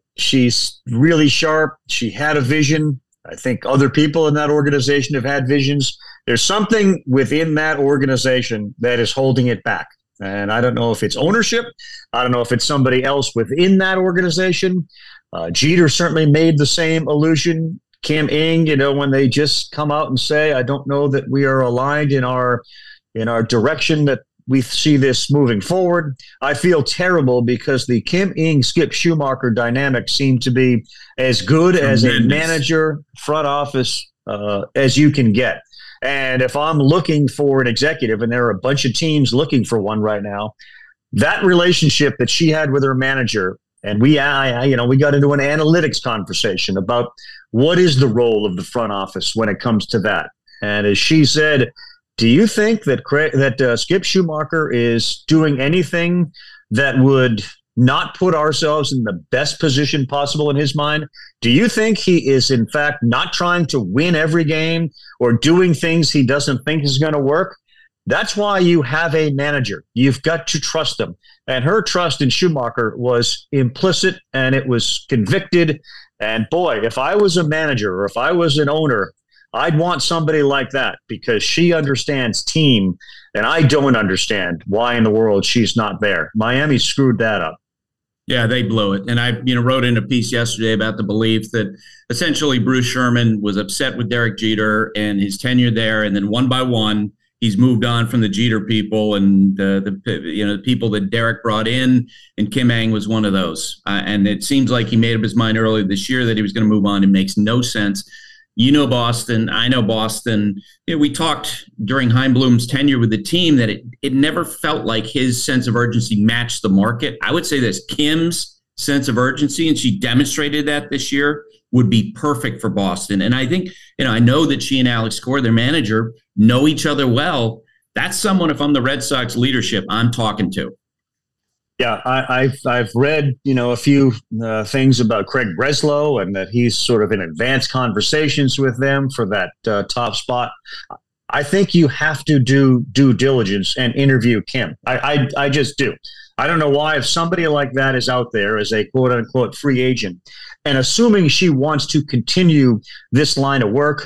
She's really sharp. She had a vision. I think other people in that organization have had visions. There's something within that organization that is holding it back. And I don't know if it's ownership. I don't know if it's somebody else within that organization. Jeter certainly made the same allusion. Kim Ng, when they just come out and say, I don't know that we are aligned in our direction that we see this moving forward. I feel terrible because the Kim Ng Skip Schumacher dynamic seemed to be as good as a manager front office as you can get. And if I'm looking for an executive, and there are a bunch of teams looking for one right now, that relationship that she had with her manager, and we got into an analytics conversation about what is the role of the front office when it comes to that. And as she said, do you think that Skip Schumacher is doing anything that would not put ourselves in the best position possible in his mind? Do you think he is, in fact, not trying to win every game or doing things he doesn't think is going to work? That's why you have a manager. You've got to trust him. And her trust in Schumacher was implicit and it was convicted. And boy, if I was a manager or if I was an owner, I'd want somebody like that because she understands team, and I don't understand why in the world she's not there. Miami screwed that up. Yeah, they blew it. And I wrote in a piece yesterday about the belief that essentially Bruce Sherman was upset with Derek Jeter and his tenure there, and then one by one, he's moved on from the Jeter people and the people that Derek brought in, and Kim Ng was one of those. And it seems like he made up his mind earlier this year that he was going to move on. It makes no sense. You know Boston. I know Boston. We talked during Heimblum's tenure with the team that it never felt like his sense of urgency matched the market. I would say this, Kim's sense of urgency, and she demonstrated that this year, would be perfect for Boston. And I think, I know that she and Alex Cora, their manager, know each other well. That's someone, if I'm the Red Sox leadership, I'm talking to. Yeah, I've read, a few things about Craig Breslow and that he's sort of in advanced conversations with them for that top spot. I think you have to do due diligence and interview Kim. I just do. I don't know why if somebody like that is out there as a quote-unquote free agent and assuming she wants to continue this line of work,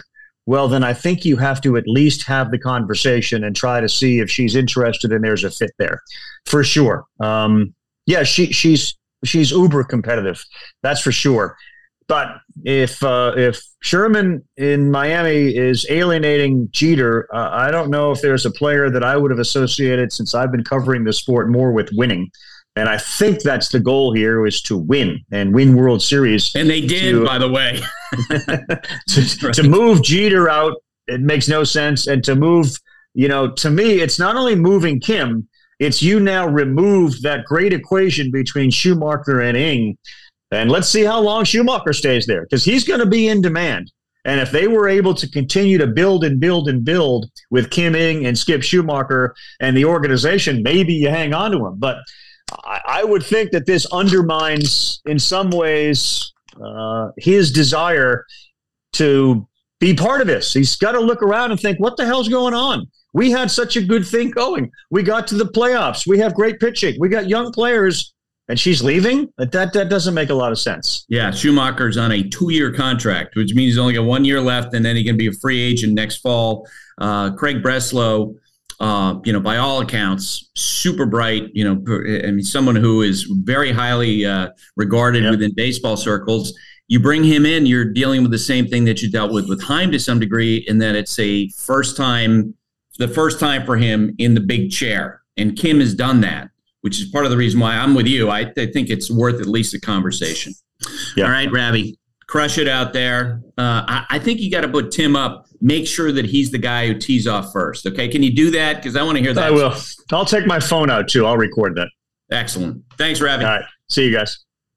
well, then I think you have to at least have the conversation and try to see if she's interested and there's a fit there, for sure. Yeah, she's uber competitive, that's for sure. But if Sherman in Miami is alienating Jeter, I don't know if there's a player that I would have associated, since I've been covering the sport, more with winning. And I think that's the goal here, is to win and win World Series. And they did, by the way. to move Jeter out, it makes no sense. And to move, to me, it's not only moving Kim, it's you now remove that great equation between Schumacher and Ing. And let's see how long Schumacher stays there, because he's going to be in demand. And if they were able to continue to build and build and build with Kim Ing and Skip Schumacher and the organization, maybe you hang on to him. But I would think that this undermines, in some ways, his desire to be part of this. He's got to look around and think, what the hell's going on? We had such a good thing going. We got to the playoffs. We have great pitching. We got young players. And she's leaving? That doesn't make a lot of sense. Yeah, Schumacher's on a 2-year contract, which means he's only got 1 year left, and then he can be a free agent next fall. Craig Breslow, by all accounts, super bright, someone who is very highly regarded within baseball circles. You bring him in, you're dealing with the same thing that you dealt with Heim to some degree, in that it's the first time for him in the big chair. And Kim has done that, which is part of the reason why I'm with you. I think it's worth at least a conversation. Yeah. All right, Ravi, crush it out there. I think you got to put Tim up. Make sure that he's the guy who tees off first. Okay, can you do that? Because I want to hear that. I will. I'll take my phone out, too. I'll record that. Excellent. Thanks, Ravi. All right. See you guys.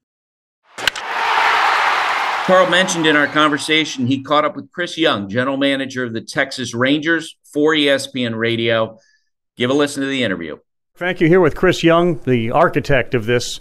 Carl mentioned in our conversation he caught up with Chris Young, general manager of the Texas Rangers, for ESPN Radio. Give a listen to the interview. Frank, you're here with Chris Young, the architect of this.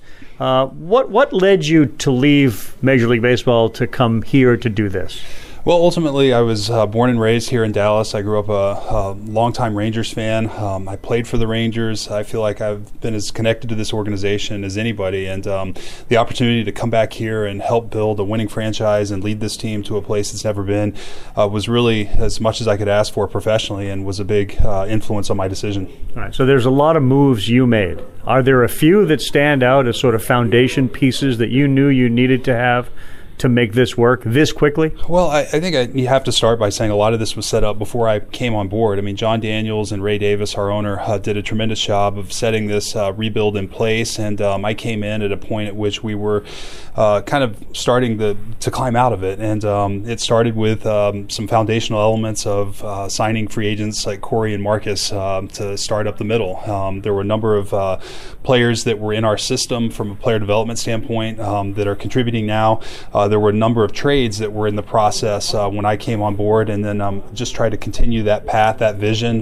What led you to leave Major League Baseball to come here to do this? Well, ultimately, I was born and raised here in Dallas. I grew up a longtime Rangers fan. I played for the Rangers. I feel like I've been as connected to this organization as anybody. And the opportunity to come back here and help build a winning franchise and lead this team to a place it's never been was really as much as I could ask for professionally, and was a big influence on my decision. All right, so there's a lot of moves you made. Are there a few that stand out as sort of foundation pieces that you knew you needed to have to make this work this quickly? Well, I think you have to start by saying a lot of this was set up before I came on board. I mean, John Daniels and Ray Davis, our owner, did a tremendous job of setting this rebuild in place, and I came in at a point at which we were kind of starting to climb out of it, and it started with some foundational elements of signing free agents like Corey and Marcus to start up the middle. There were a number of players that were in our system from a player development standpoint that are contributing now. There were a number of trades that were in the process when I came on board, and then just try to continue that path, that vision,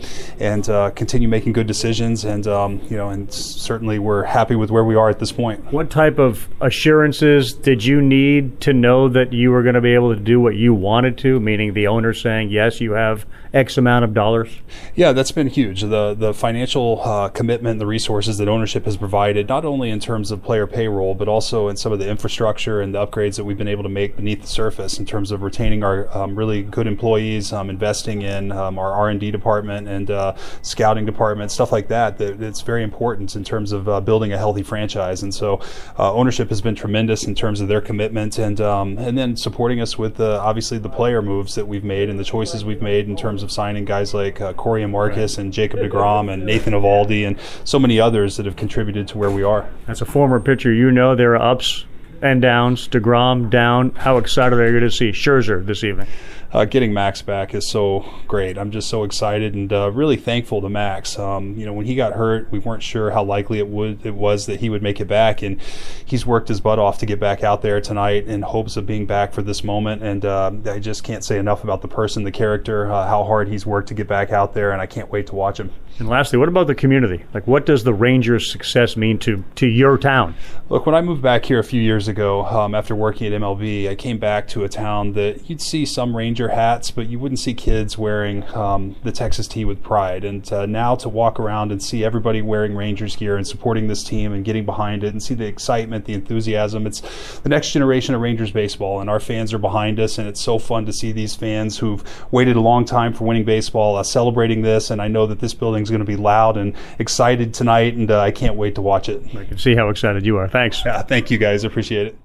and continue making good decisions. And and certainly we're happy with where we are at this point. What type of assurances did you need to know that you were going to be able to do what you wanted to? Meaning the owner saying, yes, you have X amount of dollars? Yeah, that's been huge. The financial commitment, the resources that ownership has provided, not only in terms of player payroll, but also in some of the infrastructure and the upgrades that we've been able to make beneath the surface in terms of retaining our really good employees, investing in our R&D department and scouting department, stuff like that. It's very important in terms of building a healthy franchise. And so ownership has been tremendous in terms of their commitment, and then supporting us with obviously the player moves that we've made and the choices we've made in terms of signing guys like Corey and Marcus and Jacob deGrom and Nathan Eovaldi and so many others that have contributed to where we are. As a former pitcher, there are ups and downs. DeGrom down. How excited are you to see Scherzer this evening? Getting Max back is so great. I'm just so excited and really thankful to Max. When he got hurt, we weren't sure how likely it was that he would make it back, and he's worked his butt off to get back out there tonight in hopes of being back for this moment. And I just can't say enough about the person, the character, how hard he's worked to get back out there, and I can't wait to watch him. And lastly, what about the community? Like, what does the Rangers' success mean to your town? Look, when I moved back here a few years ago, after working at MLB, I came back to a town that you'd see some Rangers Ranger hats, but you wouldn't see kids wearing the Texas tee with pride. And now to walk around and see everybody wearing Rangers gear and supporting this team and getting behind it and see the excitement, the enthusiasm, it's the next generation of Rangers baseball, and our fans are behind us, and it's so fun to see these fans who've waited a long time for winning baseball celebrating this. And I know that this building is going to be loud and excited tonight, and I can't wait to watch it. I can see how excited you are. Thanks. Yeah, thank you guys. I appreciate it.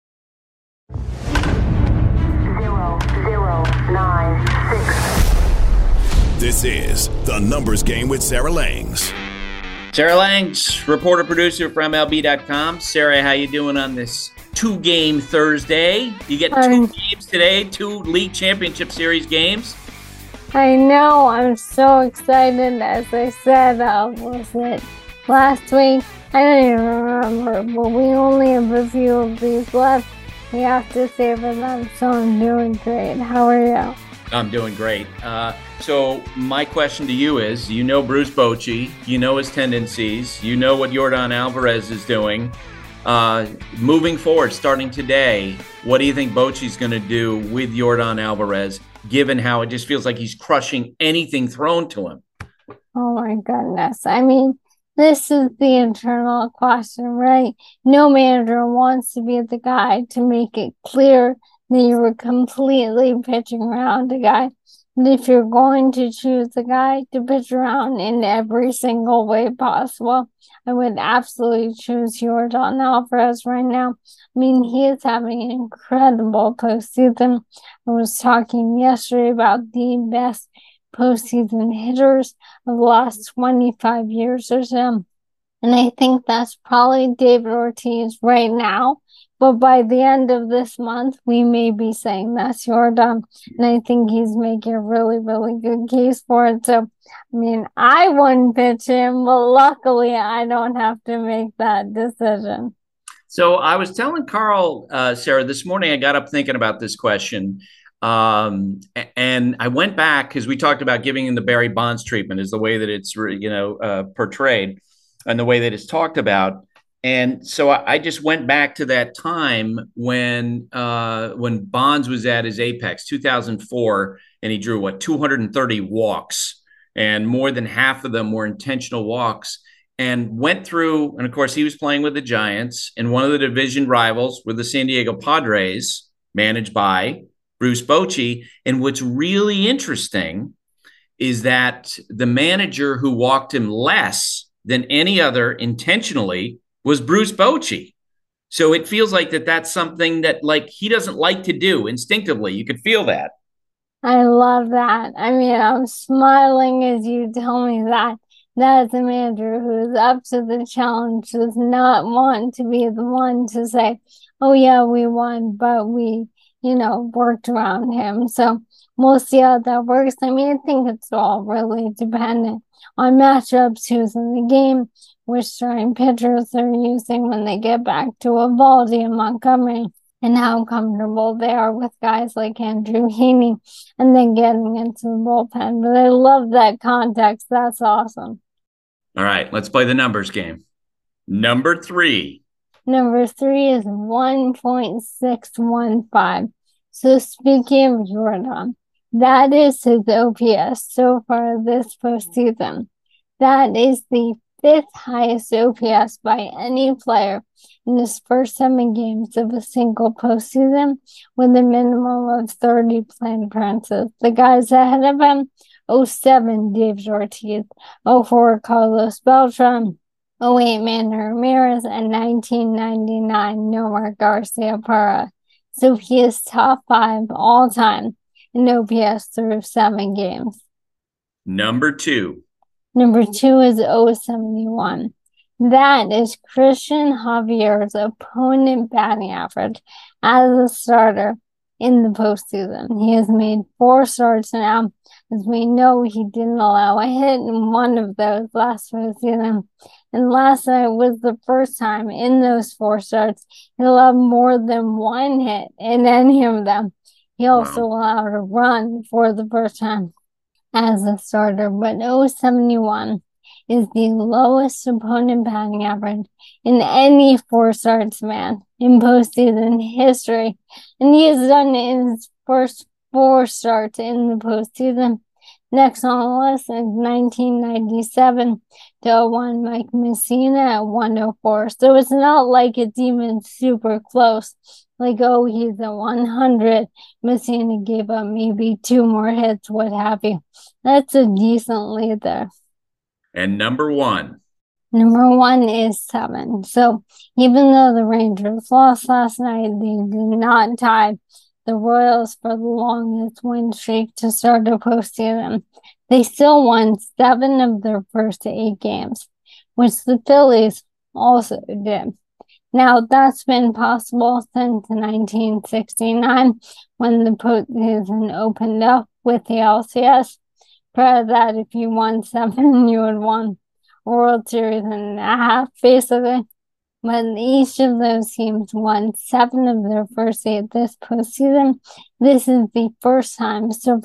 009-6. This is The Numbers Game with Sarah Langs. Sarah Langs, reporter, producer for MLB.com. Sarah, how you doing on this 2-game Thursday? You get 2 games today, 2 League Championship Series games. I know. I'm so excited. As I said, was it last week? I don't even remember, but we only have a few of these left. We have to savor them, so I'm doing great. How are you? I'm doing great. So my question to you is, you know Bruce Bochy, you know his tendencies, you know what Yordan Alvarez is doing. Moving forward, starting today, what do you think Bochy's going to do with Yordan Alvarez, given how it just feels like he's crushing anything thrown to him? Oh, my goodness. I mean, this is the internal question, right? No manager wants to be the guy to make it clear that you were completely pitching around a guy. And if you're going to choose a guy to pitch around in every single way possible, I would absolutely choose Yordan Alvarez right now. I mean, he is having an incredible postseason. I was talking yesterday about the best postseason hitters of the last 25 years or so. And I think that's probably David Ortiz right now. But by the end of this month, we may be saying that's Yordan. And I think he's making a really, really good case for it. So, I mean, I wouldn't pitch him, but luckily I don't have to make that decision. So I was telling Carl, Sarah, this morning I got up thinking about this question. And I went back because we talked about giving him the Barry Bonds treatment is the way that it's, portrayed and the way that it's talked about. And so I just went back to that time when Bonds was at his apex, 2004, and he drew 230 walks, and more than half of them were intentional walks, and went through. And of course, he was playing with the Giants, and one of the division rivals were the San Diego Padres, managed by Bruce Bochy. And what's really interesting is that the manager who walked him less than any other intentionally was Bruce Bochy. So it feels like that's something that he doesn't like to do instinctively. You could feel that. I love that. I mean, I'm smiling as you tell me that. That is a manager who is up to the challenge, does not want to be the one to say, oh yeah, we won, but we, worked around him. So we'll see how that works. I mean, I think it's all really dependent on matchups, who's in the game, which starting pitchers they're using when they get back to Eovaldi and Montgomery, and how comfortable they are with guys like Andrew Heaney, and then getting into the bullpen. But I love that context. That's awesome. All right, let's play the numbers game. Number 3. Number 3 is 1.615. So speaking of Yordan, that is his OPS so far this postseason. That is the 5th highest OPS by any player in his first 7 games of a single postseason, with a minimum of 30 planned appearances. The guys ahead of him: 07, David Ortiz; 04, Carlos Beltran; 08, Manny Ramirez; and 1999, Nomar Garciaparra. So he is top 5 all time in OPS through 7 games. Number 2. Number 2 is 071. That is Christian Javier's opponent batting average as a starter in the postseason. He has made 4 starts now. As we know, he didn't allow a hit in one of those last postseason. And last night was the first time in those 4 starts he allowed more than 1 hit in any of them. He also allowed a run for the first time as a starter, but 071 is the lowest opponent batting average in any 4 starts, man, in postseason history. And he has done it in his first 4 starts in the postseason. Next on the list is 1997 to 01 Mike Mussina at 104. So it's not like it's even super close. Like, oh, he's at 100. Mussina gave up maybe 2 more hits, what have you. That's a decent lead there. And number 1. Number 1 is 7. So even though the Rangers lost last night, they did not tie the Royals for the longest win streak to start the postseason. They still won 7 of their first 8 games, which the Phillies also did. Now, that's been possible since 1969 when the postseason opened up with the LCS. Prior to that, if you won 7, you had won World Series and a half, basically. But each of those teams won 7 of their first 8 this postseason. This is the first time since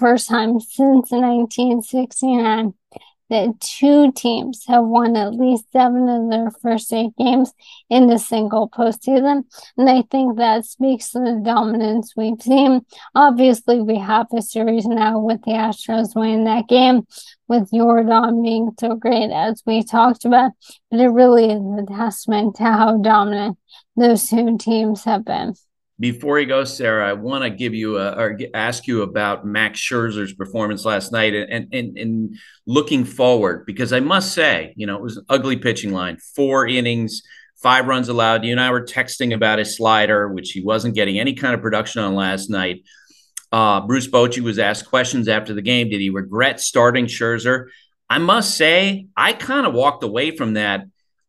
1969 that 2 teams have won at least 7 of their first 8 games in a single postseason. And I think that speaks to the dominance we've seen. Obviously, we have a series now with the Astros winning that game, with Jordan being so great, as we talked about. But it really is a testament to how dominant those 2 teams have been. Before you go, Sarah, I want to give you ask you about Max Scherzer's performance last night and looking forward, because I must say, it was an ugly pitching line. 4 innings, 5 runs allowed. You and I were texting about his slider, which he wasn't getting any kind of production on last night. Bruce Bochy was asked questions after the game. Did he regret starting Scherzer? I must say, I kind of walked away from that.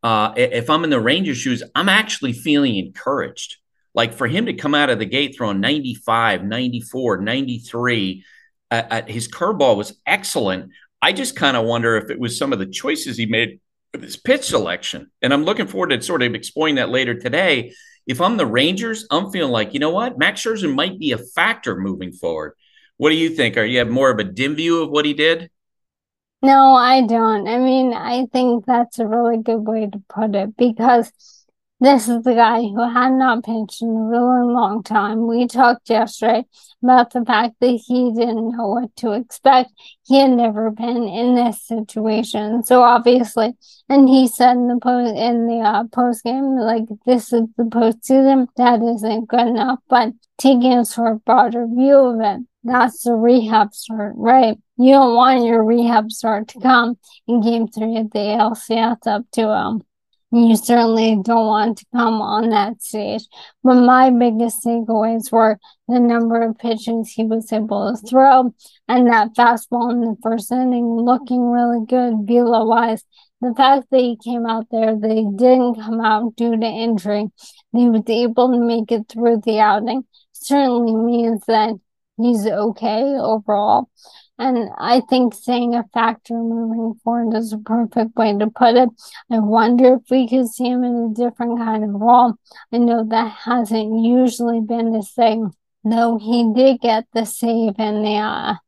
If I'm in the Rangers' shoes, I'm actually feeling encouraged. Like, for him to come out of the gate throwing 95, 94, 93, his curveball was excellent. I just kind of wonder if it was some of the choices he made with his pitch selection. And I'm looking forward to sort of exploring that later today. If I'm the Rangers, I'm feeling like, you know what? Max Scherzer might be a factor moving forward. What do you think? You have more of a dim view of what he did? No, I don't. I mean, I think that's a really good way to put it, because this is the guy who had not pitched in a really long time. We talked yesterday about the fact that he didn't know what to expect. He had never been in this situation. So obviously, and he said in the post game, like, this is the postseason. That isn't good enough. But taking a sort of broader view of it, that's the rehab start, right? You don't want your rehab start to come in Game 3 of the ALCS up to you certainly don't want to come on that stage. But my biggest takeaways were the number of pitches he was able to throw, and that fastball in the first inning looking really good velo-wise. The fact that he came out there, they didn't come out due to injury, he was able to make it through the outing, certainly means that he's okay overall. And I think saying a factor moving forward is a perfect way to put it. I wonder if we could see him in a different kind of role. I know that hasn't usually been his thing, though he did get the save in the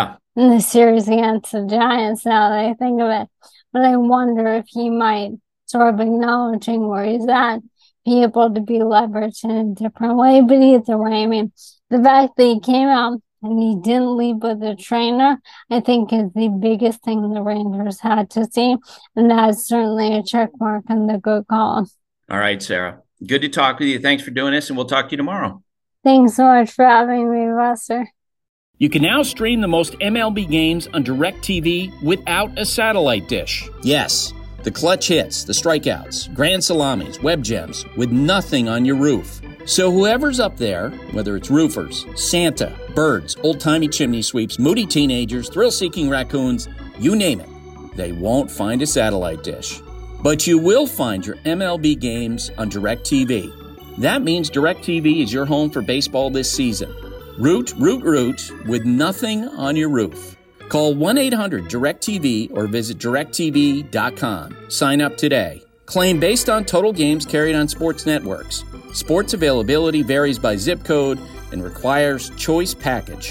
series against the Giants, now that I think of it. But I wonder if he might, sort of acknowledging where he's at, be able to be leveraged in a different way. But either way, I mean, the fact that he came out and he didn't leave with a trainer, I think, is the biggest thing the Rangers had to see. And that's certainly a check mark on the good call. All right, Sarah. Good to talk with you. Thanks for doing this, and we'll talk to you tomorrow. Thanks so much for having me, Buster. You can now stream the most MLB games on DirecTV without a satellite dish. Yes, the clutch hits, the strikeouts, grand salamis, web gems, with nothing on your roof. So whoever's up there, whether it's roofers, Santa, birds, old-timey chimney sweeps, moody teenagers, thrill-seeking raccoons, you name it, they won't find a satellite dish. But you will find your MLB games on DirecTV. That means DirecTV is your home for baseball this season. Root with nothing on your roof. Call 1-800-DirecTV or visit directtv.com. Sign up today. Claim based on total games carried on sports networks. Sports availability varies by zip code and requires choice package.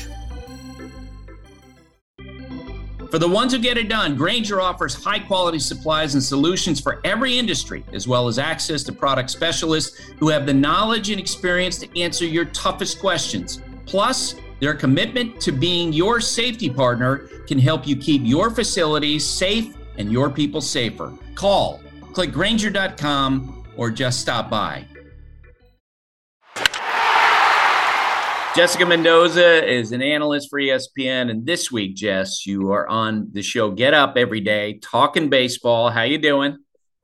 For the ones who get it done, Grainger offers high-quality supplies and solutions for every industry, as well as access to product specialists who have the knowledge and experience to answer your toughest questions. Plus, Their commitment to being your safety partner can help you keep your facilities safe and your people safer. Call, click Grainger.com, or just stop by. Jessica Mendoza is an analyst for ESPN, and this week, Jess, you are on the show Get Up every day, talking baseball. How you doing?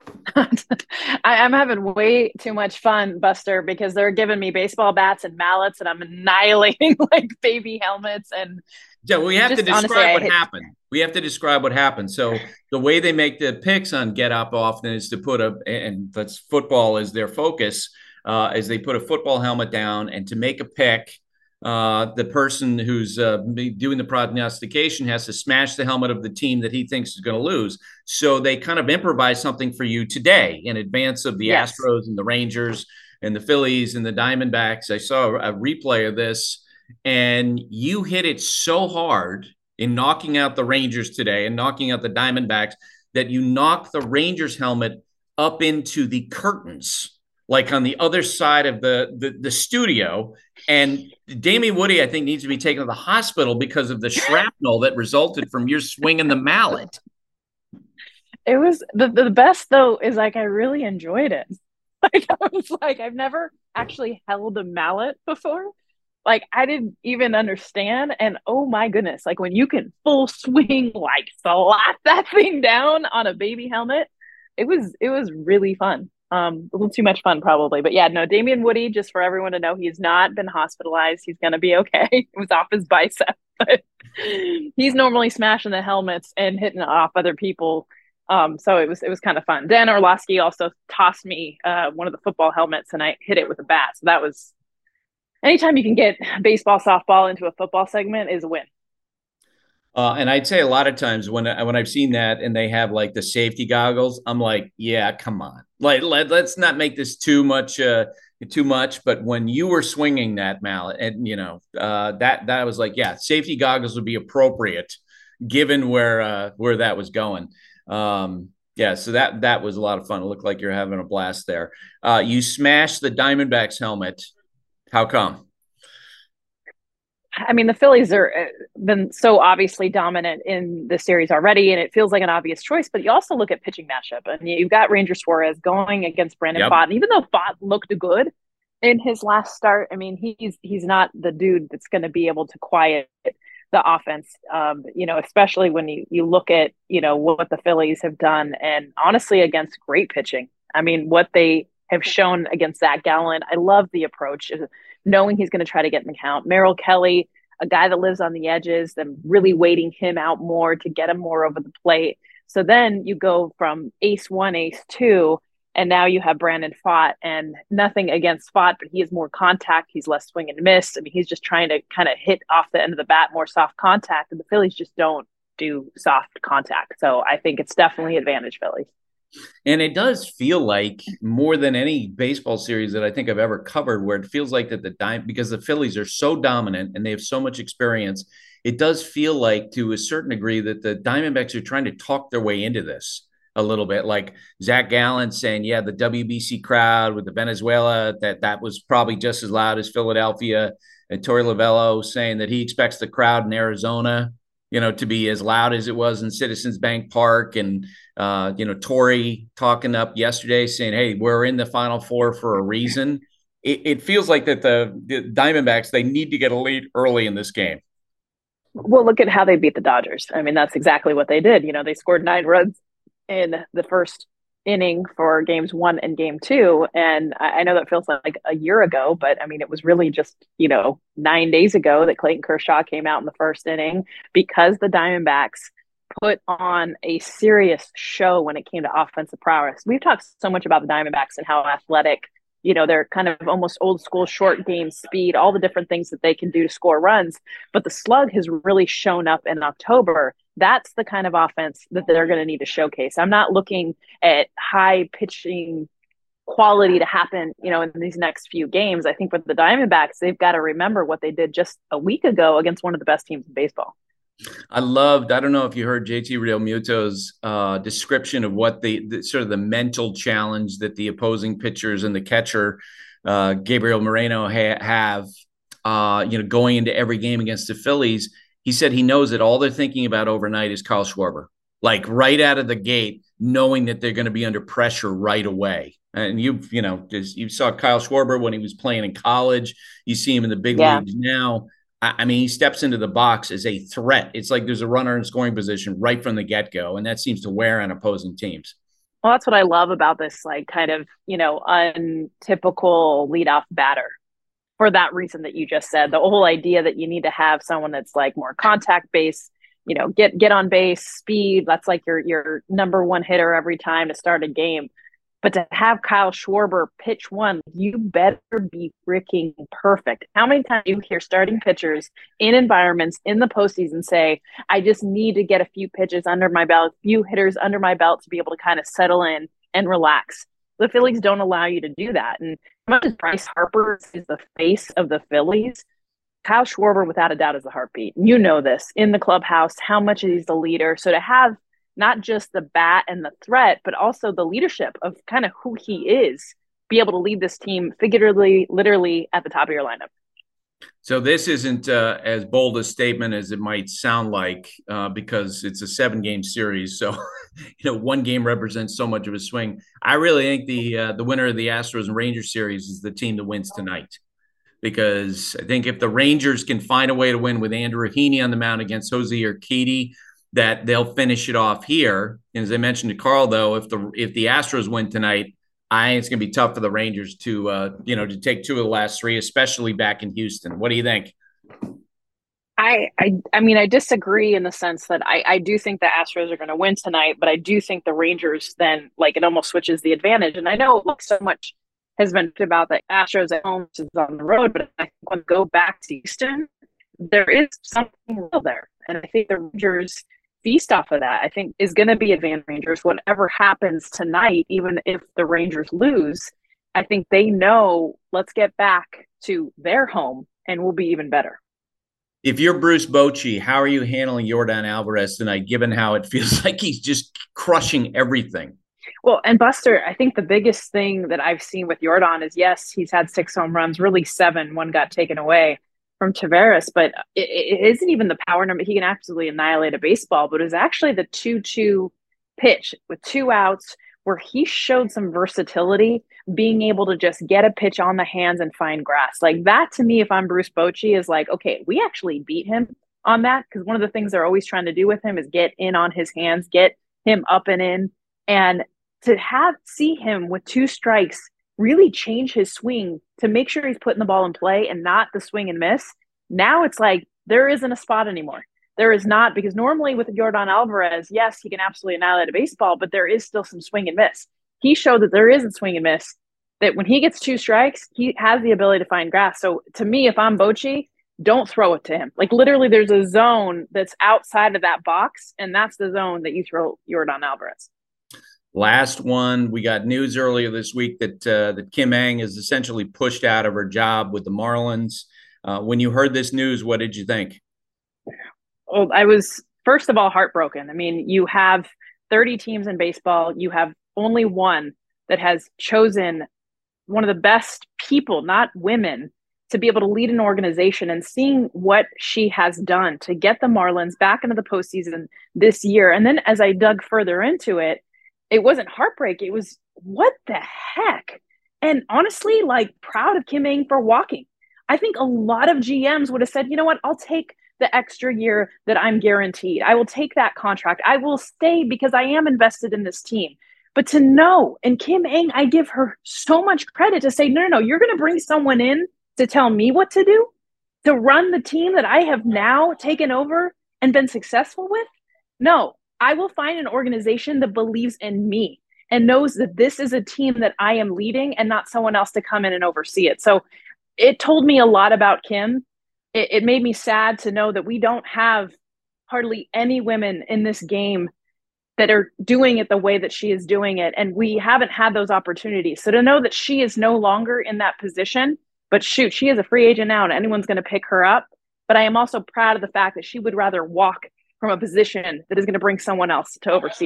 I'm having way too much fun, Buster, because they're giving me baseball bats and mallets, and I'm annihilating like baby helmets. And yeah, we have to describe what happened. We have to describe what happened. So the way they make the picks on Get Up often is to put and that's football is their focus, is they put a football helmet down, and to make a pick, the person who's doing the prognostication has to smash the helmet of the team that he thinks is going to lose. So they kind of improvise something for you today in advance of the Astros and the Rangers and the Phillies and the Diamondbacks. I saw a replay of this, and you hit it so hard in knocking out the Rangers today and knocking out the Diamondbacks that you knocked the Rangers helmet up into the curtains, like on the other side of the studio. And Damien Woody, I think, needs to be taken to the hospital because of the shrapnel that resulted from your swinging the mallet. It was the best, though, is like I really enjoyed it. Like I was like, I've never actually held a mallet before. Like I didn't even understand. And oh my goodness, like when you can full swing, like slap that thing down on a baby helmet, it was really fun. A little too much fun probably, but yeah, no, Damien Woody, just for everyone to know, he's not been hospitalized. He's going to be okay. It was off his bicep, but he's normally smashing the helmets and hitting off other people. So it was kind of fun. Dan Orlovsky also tossed me one of the football helmets, and I hit it with a bat. So that was, anytime you can get baseball, softball into a football segment is a win. And I'd say a lot of times when I've seen that and they have like the safety goggles, I'm like, yeah, come on. Like, let's not make this too much. But when you were swinging that mallet, and that was like, yeah, safety goggles would be appropriate given where that was going. Yeah, so that was a lot of fun. It looked like you're having a blast there. You smashed the Diamondbacks helmet. How come? I mean, the Phillies are been so obviously dominant in the series already, and it feels like an obvious choice. But you also look at pitching matchup, and you've got Ranger Suarez going against Brandon Pfaadt. And even though Pfaadt looked good in his last start, I mean, he's not the dude that's going to be able to quiet the offense. Especially when you look at what the Phillies have done, and honestly against great pitching. I mean, what they have shown against Zach Gallen, I love the approach. Knowing he's going to try to get in the count. Merrill Kelly, a guy that lives on the edges, them really waiting him out more to get him more over the plate. So then you go from ace one, ace two, and now you have Brandon Pfaadt, and nothing against Pfaadt, but he has more contact. He's less swing and miss. I mean, he's just trying to kind of hit off the end of the bat, more soft contact, and the Phillies just don't do soft contact. So I think it's definitely advantage Phillies. And it does feel like more than any baseball series that I think I've ever covered, where it feels like that because the Phillies are so dominant and they have so much experience, it does feel like to a certain degree that the Diamondbacks are trying to talk their way into this a little bit. Like Zach Gallen saying, yeah, the WBC crowd with the Venezuela, that was probably just as loud as Philadelphia, and Torey Lovullo saying that he expects the crowd in Arizona to be as loud as it was in Citizens Bank Park. And, Torey talking up yesterday saying, hey, we're in the Final Four for a reason. It feels like that the Diamondbacks, they need to get a lead early in this game. Well, look at how they beat the Dodgers. I mean, that's exactly what they did. They scored 9 runs in the first inning for games 1 and game 2. And I know that feels like a year ago, but I mean, it was really just, 9 days ago that Clayton Kershaw came out in the first inning, because the Diamondbacks put on a serious show when it came to offensive prowess. We've talked so much about the Diamondbacks and how athletic, they're kind of almost old school short game speed, all the different things that they can do to score runs. But the slug has really shown up in October. That's the kind of offense that they're going to need to showcase. I'm not looking at high pitching quality to happen, in these next few games. I think for the Diamondbacks, they've got to remember what they did just a week ago against one of the best teams in baseball. I don't know if you heard JT Realmuto's description of what the sort of the mental challenge that the opposing pitchers and the catcher, Gabriel Moreno have going into every game against the Phillies. He said he knows that all they're thinking about overnight is Kyle Schwarber, like right out of the gate, knowing that they're going to be under pressure right away. And you saw Kyle Schwarber when he was playing in college. You see him in the big leagues now. I mean, he steps into the box as a threat. It's like there's a runner in scoring position right from the get-go, and that seems to wear on opposing teams. Well, that's what I love about this, like, kind of, untypical leadoff batter. For that reason that you just said, the whole idea that you need to have someone that's like more contact-based, get on base, speed. That's like your number one hitter every time to start a game. But to have Kyle Schwarber pitch one, you better be freaking perfect. How many times do you hear starting pitchers in environments in the postseason say, I just need to get a few pitches under my belt, a few hitters under my belt to be able to kind of settle in and relax? The Phillies don't allow you to do that. And as much as Bryce Harper is the face of the Phillies, Kyle Schwarber, without a doubt, is the heartbeat. You know this in the clubhouse, how much he's the leader. So to have not just the bat and the threat, but also the leadership of kind of who he is, be able to lead this team figuratively, literally at the top of your lineup. So this isn't as bold a statement as it might sound like, because it's a 7-game series. So, one game represents so much of a swing. I really think the winner of the Astros and Rangers series is the team that wins tonight, because I think if the Rangers can find a way to win with Andrew Heaney on the mound against Jose Urquidy, that they'll finish it off here. And as I mentioned to Carl, though, if the Astros win tonight, I think it's going to be tough for the Rangers to take 2 of the last 3, especially back in Houston. What do you think? I mean, I disagree in the sense that I do think the Astros are going to win tonight, but I do think the Rangers then, like, it almost switches the advantage. And I know so much has been about the Astros at home versus on the road, but I think when we go back to Houston, there is something real there. And I think the Rangers feast off of that, I think, is going to be advanced Rangers. Whatever happens tonight, even if the Rangers lose, I think they know, let's get back to their home and we'll be even better. If you're Bruce Bochy, how are you handling Yordan Alvarez tonight, given how it feels like he's just crushing everything? Well, and Buster, I think the biggest thing that I've seen with Yordan is, yes, he's had 6 home runs, really 7, 1 got taken away from Taveras, but it isn't even the power number. He can absolutely annihilate a baseball, but it was actually the 2-2 pitch with 2 outs where he showed some versatility, being able to just get a pitch on the hands and find grass. Like that, to me, if I'm Bruce Bochy, is like, okay, we actually beat him on that, because one of the things they're always trying to do with him is get in on his hands, get him up and in. And to see him with 2 strikes really change his swing to make sure he's putting the ball in play and not the swing and miss. Now it's like there isn't a spot anymore. There is not, because normally with Yordan Alvarez, yes, he can absolutely annihilate a baseball, but there is still some swing and miss. He showed that there isn't swing and miss, that when he gets 2 strikes, he has the ability to find grass. So to me, if I'm Bochy, don't throw it to him. Like literally there's a zone that's outside of that box, and that's the zone that you throw Yordan Alvarez. Last one, we got news earlier this week that Kim Ng is essentially pushed out of her job with the Marlins. When you heard this news, what did you think? Well, I was, first of all, heartbroken. I mean, you have 30 teams in baseball. You have only one that has chosen one of the best people, not women, to be able to lead an organization, and seeing what she has done to get the Marlins back into the postseason this year. And then as I dug further into it, it wasn't heartbreak. It was, what the heck? And honestly, like, proud of Kim Ng for walking. I think a lot of GMs would have said, you know what, I'll take the extra year that I'm guaranteed. I will take that contract. I will stay because I am invested in this team. But to know, and Kim Ng, I give her so much credit to say, no, you're going to bring someone in to tell me what to do, to run the team that I have now taken over and been successful with? No, I will find an organization that believes in me and knows that this is a team that I am leading and not someone else to come in and oversee it. So it told me a lot about Kim. It made me sad to know that we don't have hardly any women in this game that are doing it the way that she is doing it. And we haven't had those opportunities. So to know that she is no longer in that position, but shoot, she is a free agent now and anyone's going to pick her up. But I am also proud of the fact that she would rather walk from a position that is going to bring someone else to oversee her.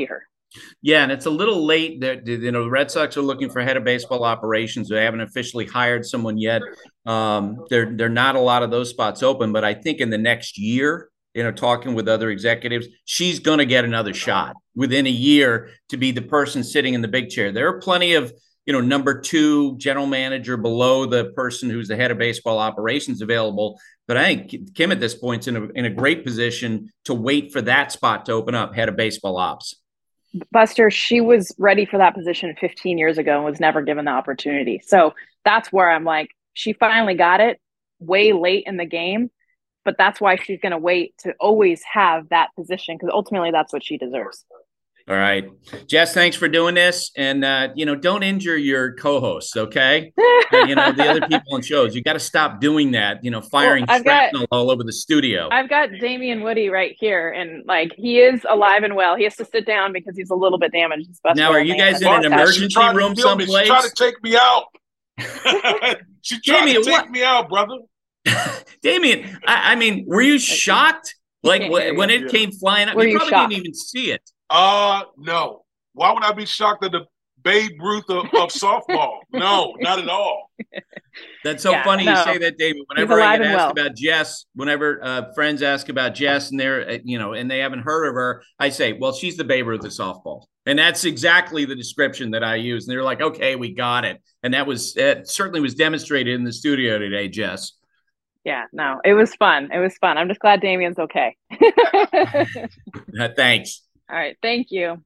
Yeah, and it's a little late. The Red Sox are looking for head of baseball operations. They haven't officially hired someone yet. They're not a lot of those spots open, but I think in the next year, talking with other executives, she's going to get another shot within a year to be the person sitting in the big chair. There are plenty of number 2 general manager below the person who's the head of baseball operations available. But I think Kim at this point is in a great position to wait for that spot to open up, head of baseball ops. Buster, she was ready for that position 15 years ago and was never given the opportunity. So that's where I'm like, she finally got it way late in the game, but that's why she's going to wait to always have that position, because ultimately that's what she deserves. All right. Jess, thanks for doing this. And, don't injure your co-hosts, okay? The other people on shows, you got to stop doing that, firing shrapnel all over the studio. I've got Damian Woody right here, and, he is alive and well. He has to sit down because he's a little bit damaged. Now, are you guys in an emergency room someplace? She's trying to take me out. She's trying to take me out, brother. Damian, I mean, were you shocked? When it came flying up, you probably didn't even see it. No. Why would I be shocked at the Babe Ruth of softball? No, not at all. That's so funny you say that, David. Whenever I get asked about Jess, whenever friends ask about Jess and they're, and they haven't heard of her, I say, well, she's the Babe Ruth of softball. And that's exactly the description that I use. And they're like, okay, we got it. And it certainly was demonstrated in the studio today, Jess. Yeah, no, it was fun. It was fun. I'm just glad Damian's okay. Thanks. All right. Thank you.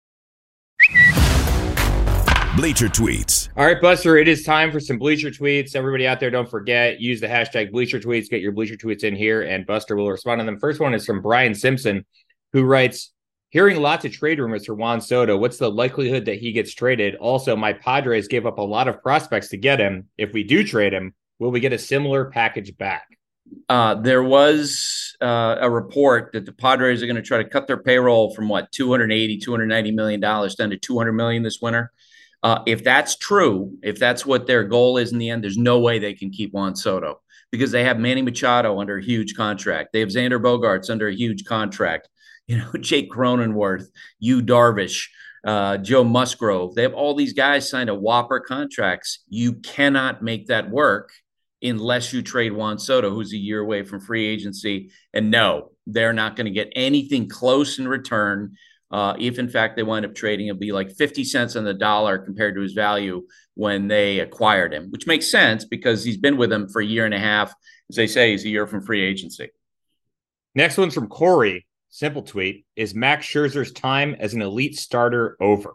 Bleacher Tweets. All right, Buster, it is time for some Bleacher Tweets. Everybody out there, don't forget, use the hashtag Bleacher Tweets. Get your Bleacher Tweets in here, and Buster will respond to them. First one is from Brian Simpson, who writes, hearing lots of trade rumors for Juan Soto, what's the likelihood that he gets traded? Also, my Padres gave up a lot of prospects to get him. If we do trade him, will we get a similar package back? There was a report that the Padres are going to try to cut their payroll from $290 million down to $200 million this winter. If that's true, if that's what their goal is in the end, there's no way they can keep Juan Soto because they have Manny Machado under a huge contract. They have Xander Bogaerts under a huge contract. Jake Cronenworth, Yu Darvish, Joe Musgrove. They have all these guys signed a whopper contracts. You cannot make that work unless you trade Juan Soto, who's a year away from free agency. And no, they're not going to get anything close in return. If, in fact, they wind up trading, it'll be like 50 cents on the dollar compared to his value when they acquired him, which makes sense because he's been with them for a year and a half. As they say, he's a year from free agency. Next one's from Corey. Simple tweet. Is Max Scherzer's time as an elite starter over?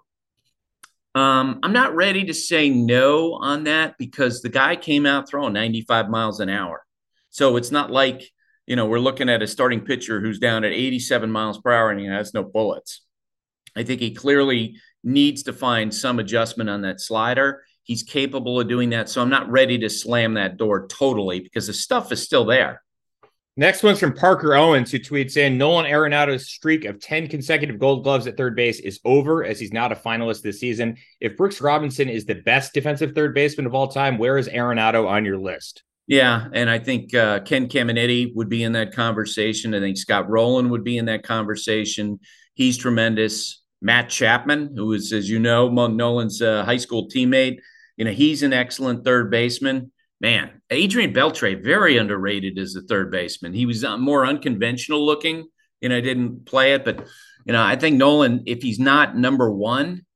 I'm not ready to say no on that because the guy came out throwing 95 miles an hour. So it's not like, we're looking at a starting pitcher who's down at 87 miles per hour and he has no bullets. I think he clearly needs to find some adjustment on that slider. He's capable of doing that. So I'm not ready to slam that door totally because the stuff is still there. Next one's from Parker Owens, who tweets in, Nolan Arenado's streak of 10 consecutive gold gloves at third base is over as he's not a finalist this season. If Brooks Robinson is the best defensive third baseman of all time, where is Arenado on your list? Yeah, and I think Ken Caminiti would be in that conversation. I think Scott Rowland would be in that conversation. He's tremendous. Matt Chapman, who is, as you know, Nolan's high school teammate, he's an excellent third baseman. Man, Adrian Beltre, very underrated as a third baseman. He was more unconventional looking. Didn't play it, but I think Nolan, if he's not number one,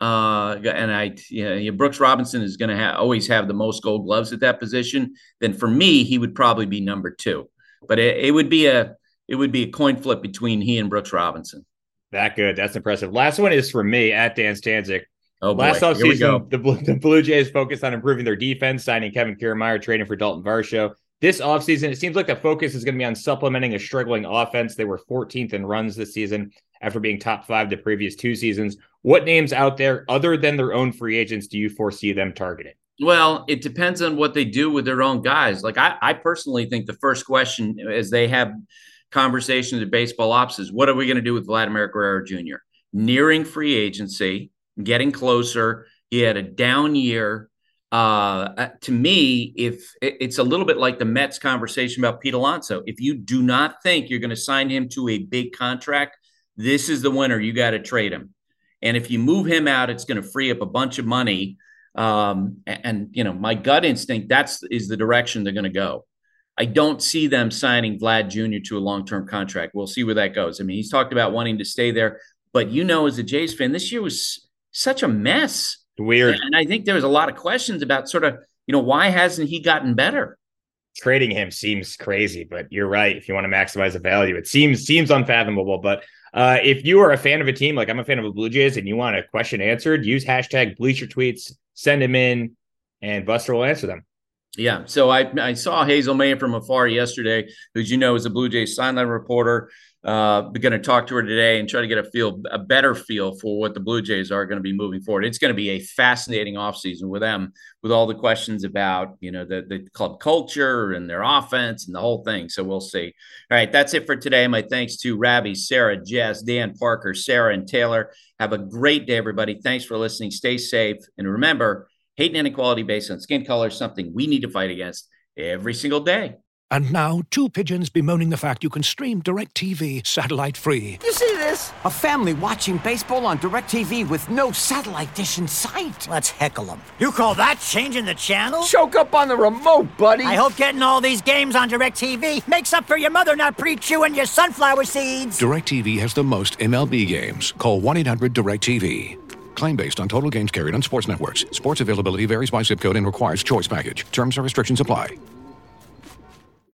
Brooks Robinson is going to always have the most gold gloves at that position. Then for me, he would probably be number two. But it would be a coin flip between he and Brooks Robinson. That good. That's impressive. Last one is from me at Dan Stanzik. Oh, boy. Last offseason, the Blue Jays focused on improving their defense, signing Kevin Kiermaier, trading for Dalton Varsho. This offseason, it seems like the focus is going to be on supplementing a struggling offense. They were 14th in runs this season after being top 5 the previous 2 seasons. What names out there, other than their own free agents, do you foresee them targeting? Well, it depends on what they do with their own guys. Like I personally think the first question as they have conversations at baseball ops is, what are we going to do with Vladimir Guerrero Jr.? Nearing free agency, getting closer. He had a down year. To me, if it's a little bit like the Mets conversation about Pete Alonso, if you do not think you're going to sign him to a big contract, this is the winner. You got to trade him. And if you move him out, it's going to free up a bunch of money. And my gut instinct, is the direction they're going to go. I don't see them signing Vlad Jr. to a long-term contract. We'll see where that goes. I mean, he's talked about wanting to stay there, but as a Jays fan, this year was such a mess. Weird. And I think there was a lot of questions about sort of, why hasn't he gotten better? Trading him seems crazy, but you're right. If you want to maximize the value, it seems unfathomable. But if you are a fan of a team, like I'm a fan of the Blue Jays, and you want a question answered, use hashtag Bleacher Tweets, send them in, and Buster will answer them. Yeah. So I saw Hazel May from afar yesterday, who, is a Blue Jays sideline reporter. We're going to talk to her today and try to get a better feel for what the Blue Jays are going to be moving forward. It's going to be a fascinating offseason with them, with all the questions about, the club culture and their offense and the whole thing. So we'll see. All right. That's it for today. My thanks to Ravi, Sarah, Jess, Dan, Parker, Sarah, and Taylor. Have a great day, everybody. Thanks for listening. Stay safe. And remember, hate and inequality based on skin color is something we need to fight against every single day. And now, two pigeons bemoaning the fact you can stream DirecTV satellite-free. You see this? A family watching baseball on DirecTV with no satellite dish in sight. Let's heckle them. You call that changing the channel? Choke up on the remote, buddy. I hope getting all these games on DirecTV makes up for your mother not pre-chewing your sunflower seeds. DirecTV has the most MLB games. Call 1-800-DirecTV. Claim based on total games carried on sports networks. Sports availability varies by zip code and requires choice package. Terms and restrictions apply.